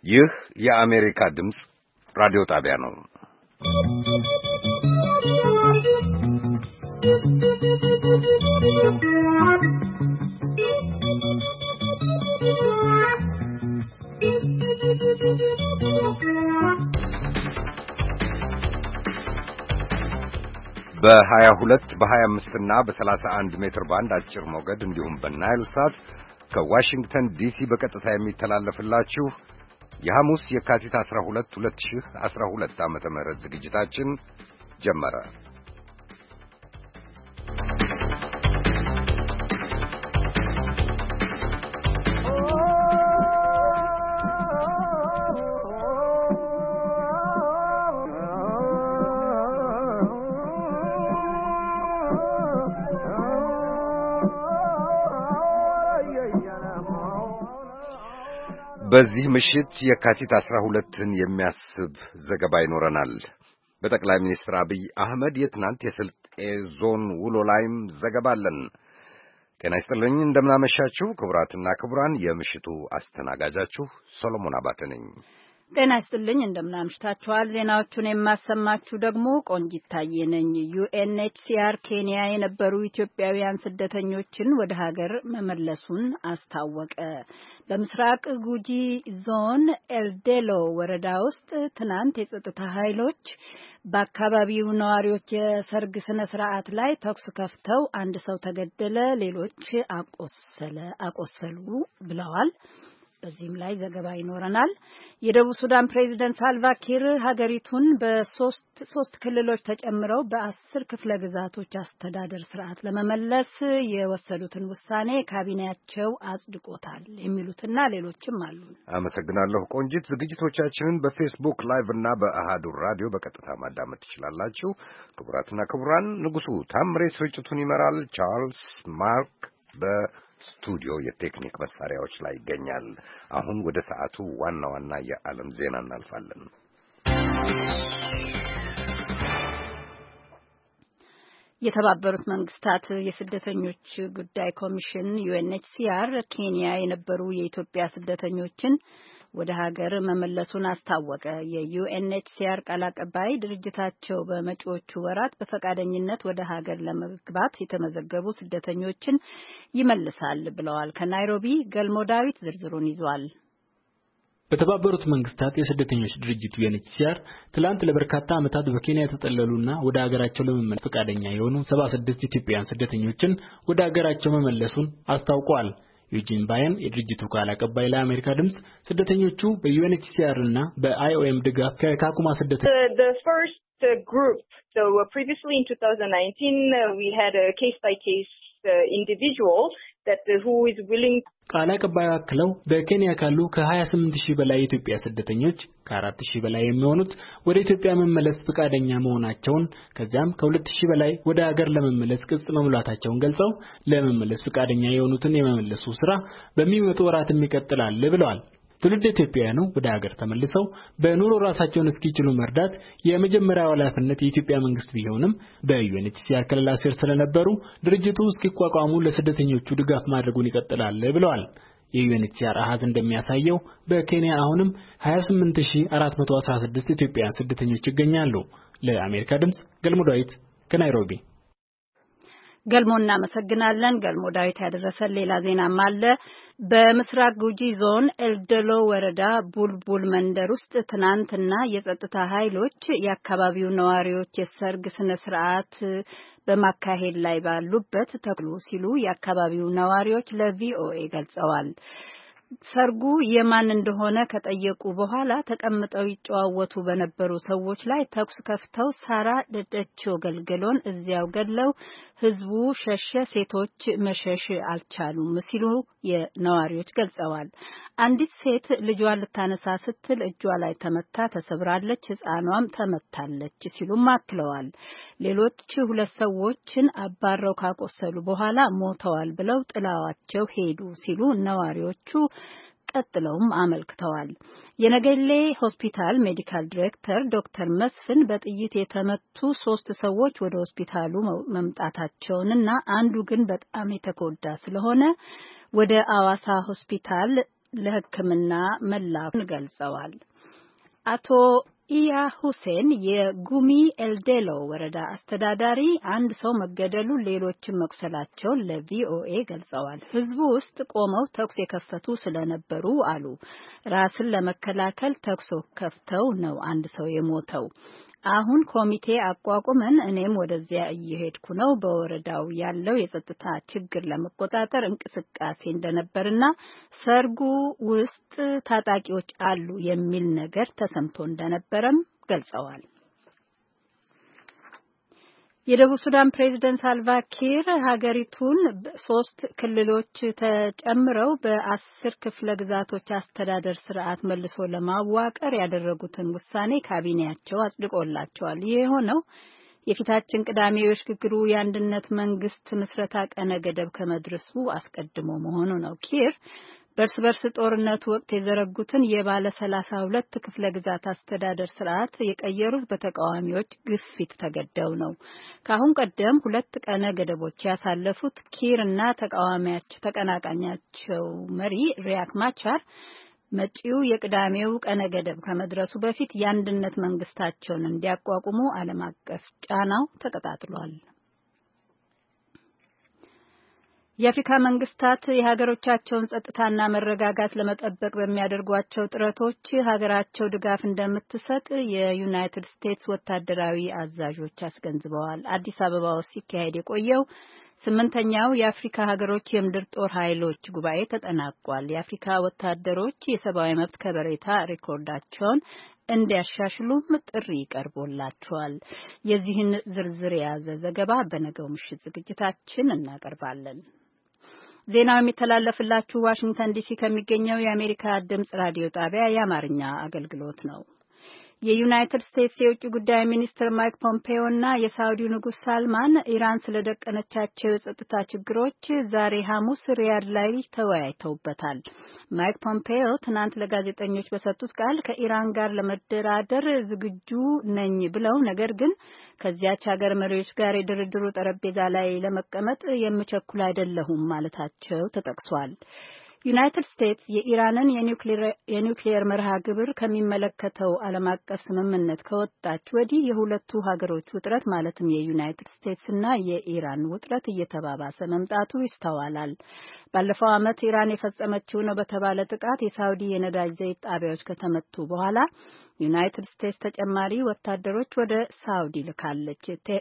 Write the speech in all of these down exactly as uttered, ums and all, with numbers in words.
ይህ የአሜሪካ ድምፅ ራዲዮ ጣቢያ ነው። በሀያ ሁለት በሀያ አምስት እና በሰላሳ አንድ ሜትር ባንድ አጭር ሞገድ እንዲሁም በናይል ሳት ከዋሽንግተን ዲሲ በቀጥታ የሚተላለፍላችሁ የሐሙስ የካቲት አስራ ሁለት ሁለት ሺህ አስራ ሁለት ዓመተ ምህረት ዝግጅታችን ጀመረ። በዚህ ምሽት የካቲት አስራ ሁለትን የሚያስብ ዘገባ ይኖረናል። በጠቅላይ ሚኒስትር አብይ አህመድ የትናንት የስልጤ ዞን ውሎ ላይም ዘገባ አለን። ጤና ይስጥልኝ፣ እንደምናመሻችሁ ክቡራትና ክቡራን። የምሽቱ አስተናጋጃችሁ ሶሎሞን አባተ ነኝ። ጤና ይስጥልኝ፣ እንደምናምሽታችኋል። ዜናዎቹን የማሰማችሁ ደግሞ ቆንጂት ታዬ ነኝ። ዩኤንኤችሲአር ኬንያ የነበሩ ኢትዮጵያውያን ስደተኞችን ወደ ሀገር መመለሱን አስታወቀ። በምስራቅ ጉጂ ዞን ኤልዴሎ ወረዳ ውስጥ ትናንት የጸጥታ ኃይሎች በአካባቢው ነዋሪዎች የሰርግ ስነ ስርዓት ላይ ተኩስ ከፍተው አንድ ሰው ተገደለ፣ ሌሎች አቆሰለ አቆሰሉ ብለዋል። በዚህም ላይ ዘገባ ይኖረናል። የደቡብ ሱዳን ፕሬዝዳንት ሳልቫ ኪር ሀገሪቱን በሶስት ሶስት ክልሎች ተጨምረው በአስር ክፍለ ግዛቶች አስተዳደር ስርዓት ለመመለስ የወሰዱትን ውሳኔ ካቢኔያቸው አጽድቆታል የሚሉትና ሌሎችም አሉ። አመሰግናለሁ ቆንጂት። ዝግጅቶቻችንን በፌስቡክ ላይቭ እና በአሃዱ ራዲዮ በቀጥታ ማዳመጥ ትችላላችሁ። ክቡራትና ክቡራን፣ ንጉሱ ታምሬ ስርጭቱን ይመራል። ቻርልስ ማርክ በ ስቱዲዮ የቴክኒክ መሳሪያዎች ላይ ይገኛል። አሁን ወደ ሰዓቱ ዋና ዋና የዓለም ዜና እናልፋለን። የተባበሩት መንግስታት የስደተኞች ጉዳይ ኮሚሽን ዩኤንኤችሲአር ኬንያ የነበሩ የኢትዮጵያ ስደተኞችን ወደ ሀገር መመለሱን አስታወቀ። የዩኤንኤችሲአር ቃል አቀባይ ድርጅታቸው በመጪዎቹ ወራት በፈቃደኝነት ወደ ሀገር ለመግባት የተመዘገቡ ስደተኞችን ይመልሳል ብለዋል። ከናይሮቢ ገልሞ ዳዊት ዝርዝሩን ይዟል። በተባበሩት መንግስታት የስደተኞች ድርጅት ዩኤንኤችሲአር ትላንት ለበርካታ ዓመታት በኬንያ የተጠለሉና ወደ ሀገራቸው ለመመለስ ፈቃደኛ የሆኑ ሰባ ስድስት ኢትዮጵያውያን ስደተኞችን ወደ ሀገራቸው መመለሱን አስታውቋል። ዩጂን ባየን የድርጅቱ ቃል አቀባይ ለአሜሪካ ድምጽ ስደተኞቹ በዩኤንኤችሲአር እና በአይኦኤም ድጋፍ ከካኩማ ስደተ The first uh, group, so uh, previously in twenty nineteen uh, we had a case by case uh, individual that uh, who is willing. ቃል አቀባዩ አክለው በኬንያ ካሉ ከሀያ ስምንት ሺህ በላይ ኢትዮጵያ ስደተኞች ከአራት ሺህ በላይ የሚሆኑት ወደ ኢትዮጵያ መመለስ ፈቃደኛ መሆናቸውን ከዚያም ከሁለት ሺህ በላይ ወደ ሀገር ለመመለስ ቅጽ መሙላታቸውን ገልጸው ለመመለስ ፈቃደኛ የሆኑትን የመመለሱ ስራ በሚመጡ ወራትም ይቀጥላል ብለዋል። ትውልደ ኢትዮጵያውያኑ ወደ ሀገር ተመልሰው በኑሮ ራሳቸውን እስኪችሉ መርዳት የመጀመሪያው ኃላፊነት የኢትዮጵያ መንግስት ቢሆንም በዩኤንኤችሲአር ከለላ ስር ስለነበሩ ድርጅቱ እስኪቋቋሙ ለስደተኞቹ ድጋፍ ማድረጉን ይቀጥላል ብለዋል። የዩኤንኤችሲአር አሃዝ እንደሚያሳየው በኬንያ አሁንም ሀያ ስምንት ሺህ አራት መቶ አስራ ስድስት ኢትዮጵያውያን ስደተኞች ይገኛሉ። ለአሜሪካ ድምጽ ገልሞ ዳዊት ከናይሮቢ። ገልሞ እናመሰግናለን። ገልሞ ዳዊት ያደረሰን ሌላ ዜናም አለ። በምስራቅ ጉጂ ዞን ኤልደሎ ወረዳ ቡልቡል መንደር ውስጥ ትናንትና የጸጥታ ኃይሎች የአካባቢው ነዋሪዎች የሰርግ ስነ ስርዓት በማካሄድ ላይ ባሉበት ተኩሉ ሲሉ የአካባቢው ነዋሪዎች ለቪኦኤ ገልጸዋል። ሰርጉ የማን እንደሆነ ከጠየቁ በኋላ ተቀምጠው ይጨዋወቱ በነበሩ ሰዎች ላይ ተኩስ ከፍተው ሳራ ደደቾ ገልገሎን እዚያው ገድለው ህዝቡ ሸሸ፣ ሴቶች መሸሽ አልቻሉም ሲሉ የነዋሪዎች ገልጸዋል። አንዲት ሴት ልጇን ልታነሳ ስትል እጇ ላይ ተመታ ተሰብራለች፣ ህፃኗም ተመታለች ሲሉም አክለዋል። ሌሎች ሁለት ሰዎችን አባረው ካቆሰሉ በኋላ ሞተዋል ብለው ጥላዋቸው ሄዱ ሲሉ ነዋሪዎቹ ቀጥለውም አመልክተዋል። የነገሌ ሆስፒታል ሜዲካል ዳይሬክተር ዶክተር መስፍን በጥይት የተመቱ ሶስት ሰዎች ወደ ሆስፒታሉ መምጣታቸውንና አንዱ ግን በጣም የተጎዳ ስለሆነ ወደ አዋሳ ሆስፒታል ለሕክምና መላኩን ገልጸዋል። አቶ ኢያ ሁሴን የጉሚ ኤልዴሎ ወረዳ አስተዳዳሪ አንድ ሰው መገደሉ ሌሎችም መቁሰላቸውን ለቪኦኤ ገልጸዋል። ህዝቡ ውስጥ ቆመው ተኩስ የከፈቱ ስለነበሩ አሉ ራስን ለመከላከል ተኩስ ከፍተው ነው አንድ ሰው የሞተው። አሁን ኮሚቴ አቋቁመን እኔም ወደዚያ እየሄድኩ ነው። በወረዳው ያለው የጸጥታ ችግር ለመቆጣጠር እንቅስቃሴ እንደነበርና ሰርጉ ውስጥ ታጣቂዎች አሉ የሚል ነገር ተሰምቶ እንደነበረም ገልጸዋል። የደቡብ ሱዳን ፕሬዝዳንት ሳልቫ ኪር ሀገሪቱን ሶስት ክልሎች ተጨምረው በአስር ክፍለ ግዛቶች አስተዳደር ስርዓት መልሶ ለማዋቀር ያደረጉትን ውሳኔ ካቢኔያቸው አጽድቆላቸዋል። ይህ የሆነው የፊታችን ቅዳሜ የሽግግሩ የአንድነት መንግስት ምስረታ ቀነ ገደብ ከመድረሱ አስቀድሞ መሆኑ ነው። ኪር በርስ በርስ ጦርነቱ ወቅት የዘረጉትን የባለ ሰላሳ ሁለት ክፍለ ግዛት አስተዳደር ስርዓት የቀየሩት በተቃዋሚዎች ግፊት ተገደው ነው። ከአሁን ቀደም ሁለት ቀነ ገደቦች ያሳለፉት ኪር እና ተቃዋሚያቸው ተቀናቃኛቸው መሪ ሪያክ ማቻር መጪው የቅዳሜው ቀነ ገደብ ከመድረሱ በፊት የአንድነት መንግስታቸውን እንዲያቋቁሙ ዓለም አቀፍ ጫናው ተቀጣጥሏል። የአፍሪካ መንግስታት የሀገሮቻቸውን ጸጥታና መረጋጋት ለመጠበቅ በሚያደርጓቸው ጥረቶች ሀገራቸው ድጋፍ እንደምትሰጥ የዩናይትድ ስቴትስ ወታደራዊ አዛዦች አስገንዝበዋል። አዲስ አበባ ውስጥ ሲካሄድ የቆየው ስምንተኛው የአፍሪካ ሀገሮች የምድር ጦር ኃይሎች ጉባኤ ተጠናቋል። የአፍሪካ ወታደሮች የሰብአዊ መብት ከበሬታ ሬኮርዳቸውን እንዲያሻሽሉም ጥሪ ቀርቦላቸዋል። የዚህን ዝርዝር የያዘ ዘገባ በነገው ምሽት ዝግጅታችን እናቀርባለን። ዜናው የሚተላለፍላችሁ ዋሽንግተን ዲሲ ከሚገኘው የአሜሪካ ድምጽ ራዲዮ ጣቢያ የአማርኛ አገልግሎት ነው። የዩናይትድ ስቴትስ የውጭ ጉዳይ ሚኒስትር ማይክ ፖምፔዮ እና የሳውዲው ንጉስ ሳልማን ኢራን ስለደቀነቻቸው የጸጥታ ችግሮች ዛሬ ሐሙስ ሪያድ ላይ ተወያይተውበታል። ማይክ ፖምፔዮ ትናንት ለጋዜጠኞች በሰጡት ቃል ከኢራን ጋር ለመደራደር ዝግጁ ነኝ ብለው ነገር ግን ከዚያች ሀገር መሪዎች ጋር የድርድሩ ጠረጴዛ ላይ ለመቀመጥ የምቸኩል አይደለሁም ማለታቸው ተጠቅሷል። ዩናይትድ ስቴትስ የኢራንን የኒውክሌር መርሃ ግብር ከሚመለከተው ዓለም አቀፍ ስምምነት ከወጣች ወዲህ የሁለቱ ሀገሮች ውጥረት ማለትም የዩናይትድ ስቴትስና የኢራን ውጥረት እየተባባሰ መምጣቱ ይስተዋላል። ባለፈው ዓመት ኢራን የፈጸመችው ነው በተባለ ጥቃት የሳውዲ የነዳጅ ዘይት ጣቢያዎች ከተመቱ በኋላ ዩናይትድ ስቴትስ ተጨማሪ ወታደሮች ወደ ሳውዲ ልካለች።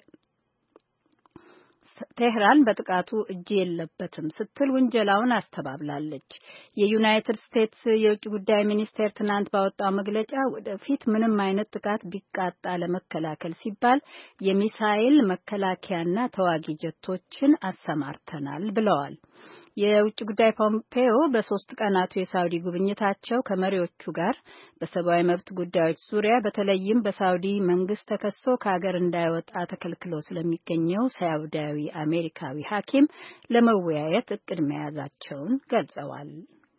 ቴህራን በጥቃቱ እጅ የለበትም ስትል ውንጀላውን አስተባብላለች። የዩናይትድ ስቴትስ የውጭ ጉዳይ ሚኒስቴር ትናንት ባወጣው መግለጫ ወደፊት ምንም አይነት ጥቃት ቢቃጣ ለመከላከል ሲባል የሚሳኤል መከላከያና ተዋጊ ጀቶችን አሰማርተናል ብለዋል። የውጭ ጉዳይ ፖምፔዮ በሶስት ቀናቱ የሳውዲ ጉብኝታቸው ከመሪዎቹ ጋር በሰብአዊ መብት ጉዳዮች ዙሪያ በተለይም በሳውዲ መንግስት ተከሶ ከሀገር እንዳይወጣ ተከልክሎ ስለሚገኘው ሳውዲያዊ አሜሪካዊ ሐኪም ለመወያየት እቅድ መያዛቸውን ገልጸዋል።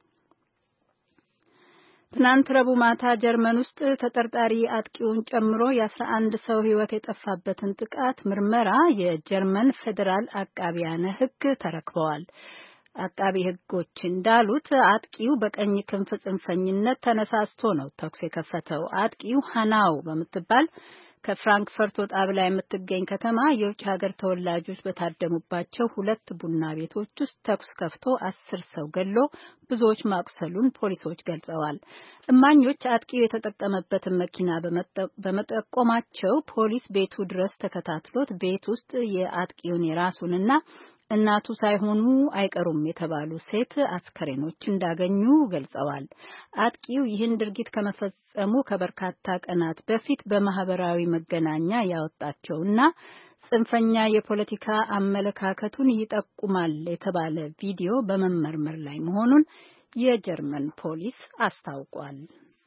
ትናንት ረቡዕ ማታ ጀርመን ውስጥ ተጠርጣሪ አጥቂውን ጨምሮ የአስራ አንድ ሰው ሕይወት የጠፋበትን ጥቃት ምርመራ የጀርመን ፌዴራል አቃቢያነ ሕግ ተረክበዋል። አቃቢ ሕጎች እንዳሉት አጥቂው በቀኝ ክንፍ ጽንፈኝነት ተነሳስቶ ነው ተኩስ የከፈተው። አጥቂው ሃናው በምትባል ከፍራንክፈርት ወጣ ብላ የምትገኝ ከተማ የውጭ ሀገር ተወላጆች በታደሙባቸው ሁለት ቡና ቤቶች ውስጥ ተኩስ ከፍቶ አስር ሰው ገሎ ብዙዎች ማቁሰሉን ፖሊሶች ገልጸዋል። እማኞች አጥቂው የተጠቀመበትን መኪና በመጠቆማቸው ፖሊስ ቤቱ ድረስ ተከታትሎት ቤት ውስጥ የአጥቂውን የራሱንና እናቱ ሳይሆኑ አይቀሩም የተባሉ ሴት አስከሬኖች እንዳገኙ ገልጸዋል። አጥቂው ይህን ድርጊት ከመፈጸሙ ከበርካታ ቀናት በፊት በማህበራዊ መገናኛ ያወጣቸውና ጽንፈኛ የፖለቲካ አመለካከቱን ይጠቁማል የተባለ ቪዲዮ በመመርመር ላይ መሆኑን የጀርመን ፖሊስ አስታውቋል።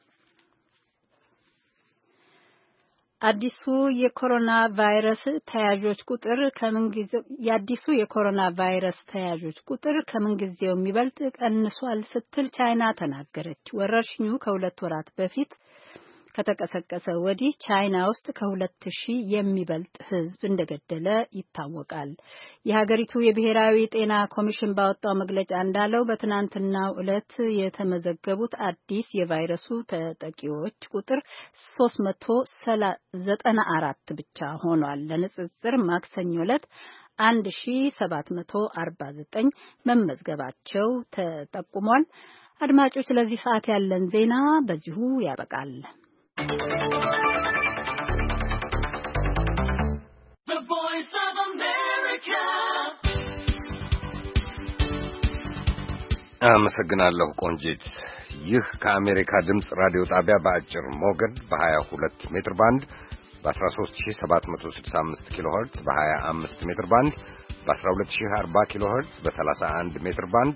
አዲሱ የኮሮና ቫይረስ ተያዦች ቁጥር ከምንጊዜው የአዲሱ የኮሮና ቫይረስ ተያዦች ቁጥር ከምንጊዜው የሚበልጥ ቀንሷል ስትል ቻይና ተናገረች። ወረርሽኙ ከሁለት ወራት በፊት ከተቀሰቀሰ ወዲህ ቻይና ውስጥ ከሁለት ሺህ የሚበልጥ ሕዝብ እንደገደለ ይታወቃል። የሀገሪቱ የብሔራዊ ጤና ኮሚሽን ባወጣው መግለጫ እንዳለው በትናንትናው ዕለት የተመዘገቡት አዲስ የቫይረሱ ተጠቂዎች ቁጥር ሶስት መቶ ዘጠና አራት ብቻ ሆኗል። ለንጽጽር ማክሰኞ ዕለት አንድ ሺህ ሰባት መቶ አርባ ዘጠኝ መመዝገባቸው ተጠቁሟል። አድማጮች ለዚህ ሰዓት ያለን ዜና በዚሁ ያበቃል። አመሰግናለሁ ቆንጂት። ይህ ከአሜሪካ ድምጽ ራዲዮ ጣቢያ በአጭር ሞገድ በ22 ሜትር ባንድ በ13765 ኪሎ ሄርትዝ በ25 ሜትር ባንድ በ12040 ኪሎ ሄርትዝ በ31 ሜትር ባንድ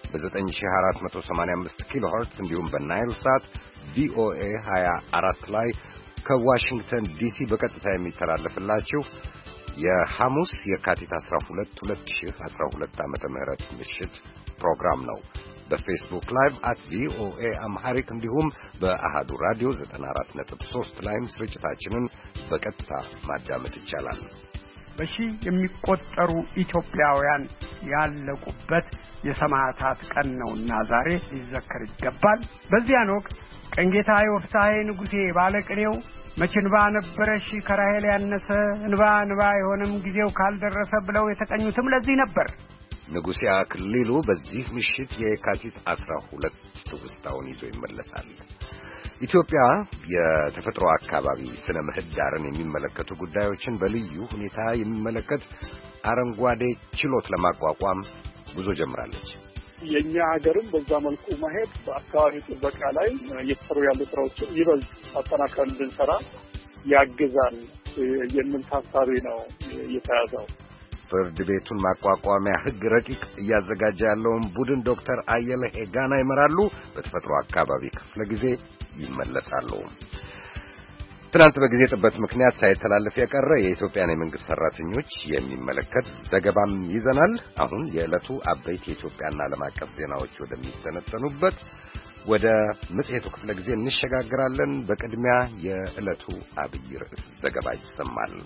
በ9485 ኪሎ ሄርትዝ እንዲሁም በናይል ሳት ቪኦኤ ሃያ አራት ላይ ከዋሽንግተን ዲሲ በቀጥታ የሚተላለፍላችሁ የሐሙስ የካቲት አስራ ሁለት ሁለት ሺህ አስራ ሁለት ዓመተ ምህረት ምሽት ፕሮግራም ነው። በፌስቡክ ላይቭ አት ቪኦኤ አምሃሪክ እንዲሁም በአሃዱ ራዲዮ ዘጠና አራት ነጥብ ሶስት ላይም ስርጭታችንን በቀጥታ ማዳመጥ ይቻላል። በሺህ የሚቆጠሩ ኢትዮጵያውያን ያለቁበት የሰማዕታት ቀን ነውና ዛሬ ሊዘከር ይገባል። በዚያን ወቅት ቀንጌታ ዮፍታሔ ንጉሴ ባለቅኔው መችንባ ነበረሽ ከራሔል ያነሰ እንባ እንባ የሆነም ጊዜው ካልደረሰ ብለው የተቀኙትም ለዚህ ነበር። ንጉሴ አክሊሉ በዚህ ምሽት የካቲት አስራ ሁለት ትውስታውን ይዞ ይመለሳል። ኢትዮጵያ የተፈጥሮ አካባቢ ስነ ምህዳርን የሚመለከቱ ጉዳዮችን በልዩ ሁኔታ የሚመለከት አረንጓዴ ችሎት ለማቋቋም ጉዞ ጀምራለች። የኛ ሀገርም በዛ መልኩ ማሄድ በአካባቢ ጥበቃ ላይ እየተሰሩ ያሉ ስራዎችን ይበልጥ አጠናክረን እንድንሰራ ያግዛል የሚል ታሳቢ ነው የተያዘው። ፍርድ ቤቱን ማቋቋሚያ ሕግ ረቂቅ እያዘጋጀ ያለውን ቡድን ዶክተር አየለ ሄጋና ይመራሉ። በተፈጥሮ አካባቢ ክፍለ ጊዜ ይመለሳሉ። ትናንት በጊዜ ጥበት ምክንያት ሳይተላለፍ የቀረ የኢትዮጵያን የመንግስት ሰራተኞች የሚመለከት ዘገባም ይዘናል። አሁን የዕለቱ አበይት የኢትዮጵያና ዓለም አቀፍ ዜናዎች ወደሚተነተኑበት ወደ መጽሔቱ ክፍለ ጊዜ እንሸጋግራለን። በቅድሚያ የዕለቱ አብይ ርዕስ ዘገባ ይሰማል።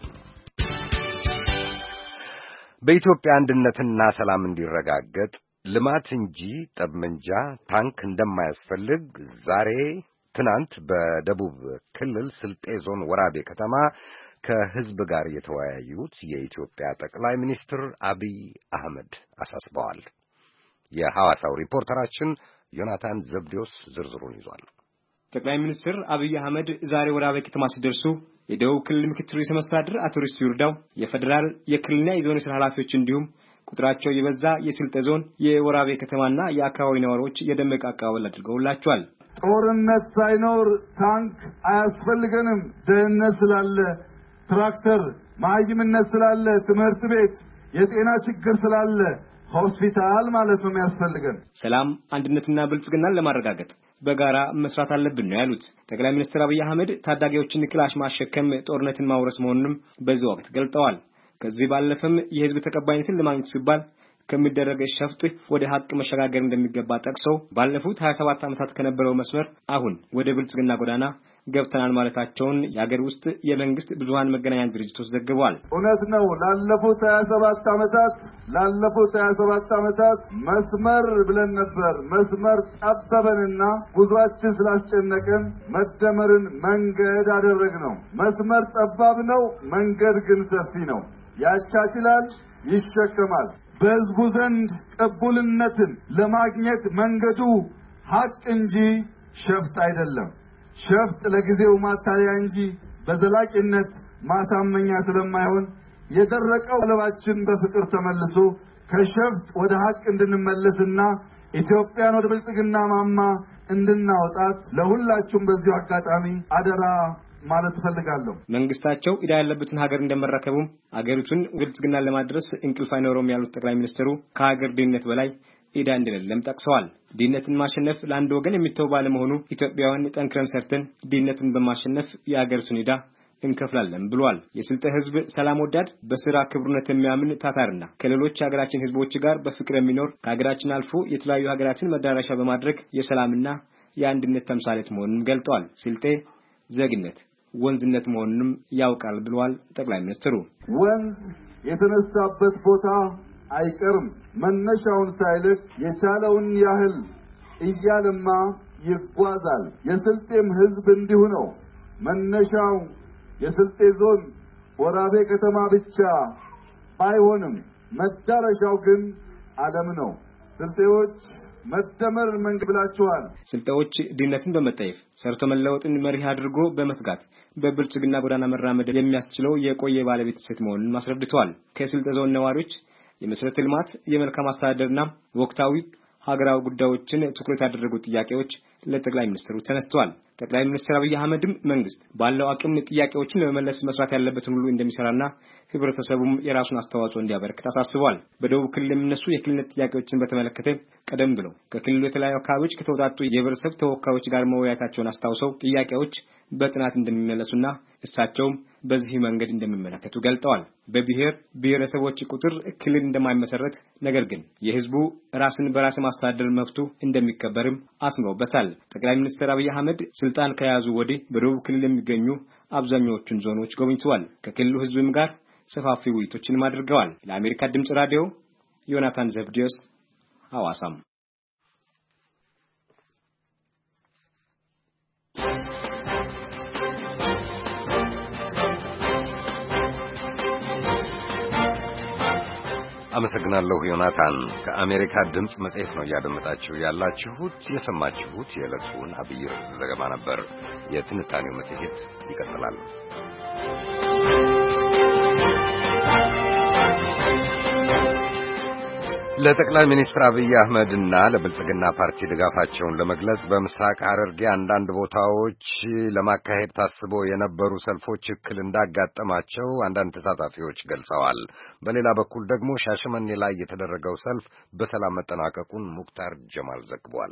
በኢትዮጵያ አንድነትና ሰላም እንዲረጋገጥ ልማት እንጂ ጠብመንጃ ታንክ እንደማያስፈልግ ዛሬ ትናንት በደቡብ ክልል ስልጤ ዞን ወራቤ ከተማ ከህዝብ ጋር የተወያዩት የኢትዮጵያ ጠቅላይ ሚኒስትር አብይ አህመድ አሳስበዋል። የሐዋሳው ሪፖርተራችን ዮናታን ዘብዴዎስ ዝርዝሩን ይዟል። ጠቅላይ ሚኒስትር አብይ አህመድ ዛሬ ወራቤ ከተማ ሲደርሱ የደቡብ ክልል ምክትል ርዕሰ መስተዳድር አቶ ርስቱ ይርዳው፣ የፌደራል የክልልና የዞን ስራ ኃላፊዎች እንዲሁም ቁጥራቸው የበዛ የስልጤ ዞን የወራቤ ከተማና የአካባቢ ነዋሪዎች የደመቀ አቀባበል አድርገውላቸዋል። ጦርነት ሳይኖር ታንክ አያስፈልገንም። ደህንነት ስላለ፣ ትራክተር፣ ማይምነት ስላለ፣ ትምህርት ቤት፣ የጤና ችግር ስላለ ሆስፒታል ማለት ነው የሚያስፈልገን። ሰላም አንድነትና ብልጽግናን ለማረጋገጥ በጋራ መስራት አለብን ነው ያሉት ጠቅላይ ሚኒስትር አብይ አህመድ። ታዳጊዎችን ክላሽ ማሸከም ጦርነትን ማውረስ መሆኑንም በዚህ ወቅት ገልጠዋል። ከዚህ ባለፈም የህዝብ ተቀባይነትን ለማግኘት ሲባል ከሚደረገ ሸፍጥ ወደ ሀቅ መሸጋገር እንደሚገባ ጠቅሰው ባለፉት ሀያ ሰባት ዓመታት ከነበረው መስመር አሁን ወደ ብልጽግና ጎዳና ገብተናል ማለታቸውን የሀገር ውስጥ የመንግስት ብዙሃን መገናኛ ድርጅቶች ዘግበዋል። እውነት ነው። ላለፉት ሀያ ሰባት ዓመታት ላለፉት ሀያ ሰባት ዓመታት መስመር ብለን ነበር። መስመር ጠበበንና ጉዟችን ስላስጨነቀን መደመርን መንገድ አደረግነው። መስመር ጠባብ ነው፣ መንገድ ግን ሰፊ ነው። ያቻችላል፣ ይሸከማል። በህዝቡ ዘንድ ቅቡልነትን ለማግኘት መንገዱ ሀቅ እንጂ ሸፍጥ አይደለም። ሸፍጥ ለጊዜው ማታለያ እንጂ በዘላቂነት ማሳመኛ ስለማይሆን የደረቀው ልባችን በፍቅር ተመልሶ ከሸፍጥ ወደ ሀቅ እንድንመለስና ኢትዮጵያን ወደ ብልጽግና ማማ እንድናወጣት ለሁላችሁም በዚሁ አጋጣሚ አደራ ማለት ፈልጋለሁ። መንግስታቸው ኢዳ ያለበትን ሀገር እንደመረከቡም ሀገሪቱን ብልጽግና ለማድረስ እንቅልፍ አይኖረውም ያሉት ጠቅላይ ሚኒስትሩ ከሀገር ድህነት በላይ ኢዳ እንደሌለም ጠቅሰዋል። ድህነትን ማሸነፍ ለአንድ ወገን የሚተው ባለመሆኑ ኢትዮጵያውያን ጠንክረን ሰርተን ድህነትን በማሸነፍ የሀገሪቱን ኢዳ እንከፍላለን ብሏል። የስልጤ ህዝብ ሰላም ወዳድ፣ በስራ ክብሩነት የሚያምን ታታርና ከሌሎች ሀገራችን ህዝቦች ጋር በፍቅር የሚኖር ከሀገራችን አልፎ የተለያዩ ሀገራትን መዳረሻ በማድረግ የሰላምና የአንድነት ተምሳሌት መሆኑን ገልጠዋል። ስልጤ ዜግነት ወንዝነት መሆኑንም ያውቃል ብለዋል ጠቅላይ ሚኒስትሩ። ወንዝ የተነሳበት ቦታ አይቀርም። መነሻውን ሳይልክ የቻለውን ያህል እያለማ ይጓዛል። የስልጤም ህዝብ እንዲሁ ነው። መነሻው የስልጤ ዞን ወራቤ ከተማ ብቻ ባይሆንም መዳረሻው ግን ዓለም ነው። ስልጤዎች መደመር መንግብላችኋል። ስልጤዎች ድህነትን በመጠየፍ ሰርቶ መለወጥን መሪህ አድርጎ በመትጋት በብልጽግና ጎዳና መራመድ የሚያስችለው የቆየ ባለቤት ሴት መሆኑን አስረድተዋል። ከስልጤ ዞን ነዋሪዎች የመሰረተ ልማት የመልካም አስተዳደርና ወቅታዊ ሀገራዊ ጉዳዮችን ትኩረት ያደረጉ ጥያቄዎች ለጠቅላይ ሚኒስትሩ ተነስተዋል። ጠቅላይ ሚኒስትር አብይ አህመድም መንግስት ባለው አቅም ጥያቄዎችን ለመመለስ መስራት ያለበትን ሁሉ እንደሚሰራና ህብረተሰቡም የራሱን አስተዋጽኦ እንዲያበረክት አሳስበዋል። በደቡብ ክልል የሚነሱ የክልልነት ጥያቄዎችን በተመለከተ ቀደም ብለው ከክልሉ የተለያዩ አካባቢዎች ከተወጣጡ የህብረተሰብ ተወካዮች ጋር መወያየታቸውን አስታውሰው ጥያቄዎች በጥናት እንደሚመለሱና እሳቸውም በዚህ መንገድ እንደሚመለከቱ ገልጠዋል። በብሔር ብሔረሰቦች ቁጥር ክልል እንደማይመሰረት ነገር ግን የህዝቡ ራስን በራስ ማስተዳደር መብቱ እንደሚከበርም አስምረውበታል። ጠቅላይ ሚኒስትር አብይ አህመድ ስልጣን ከያዙ ወዲህ በደቡብ ክልል የሚገኙ አብዛኛዎቹን ዞኖች ጎብኝተዋል። ከክልሉ ህዝብም ጋር ሰፋፊ ውይይቶችን አድርገዋል። ለአሜሪካ ድምጽ ራዲዮ ዮናታን ዘብዲዮስ ሐዋሳም አመሰግናለሁ ዮናታን። ከአሜሪካ ድምጽ መጽሔት ነው ያደመጣችሁ ያላችሁት። የሰማችሁት የዕለቱን አብይ ርዕስ ዘገባ ነበር። የትንታኔው መጽሔት ይቀጥላል። ለጠቅላይ ሚኒስትር አብይ አህመድና ለብልጽግና ፓርቲ ድጋፋቸውን ለመግለጽ በምስራቅ ሐረርጌ አንዳንድ ቦታዎች ለማካሄድ ታስቦ የነበሩ ሰልፎች እክል እንዳጋጠማቸው አንዳንድ ተሳታፊዎች ገልጸዋል። በሌላ በኩል ደግሞ ሻሸመኔ ላይ የተደረገው ሰልፍ በሰላም መጠናቀቁን ሙክታር ጀማል ዘግቧል።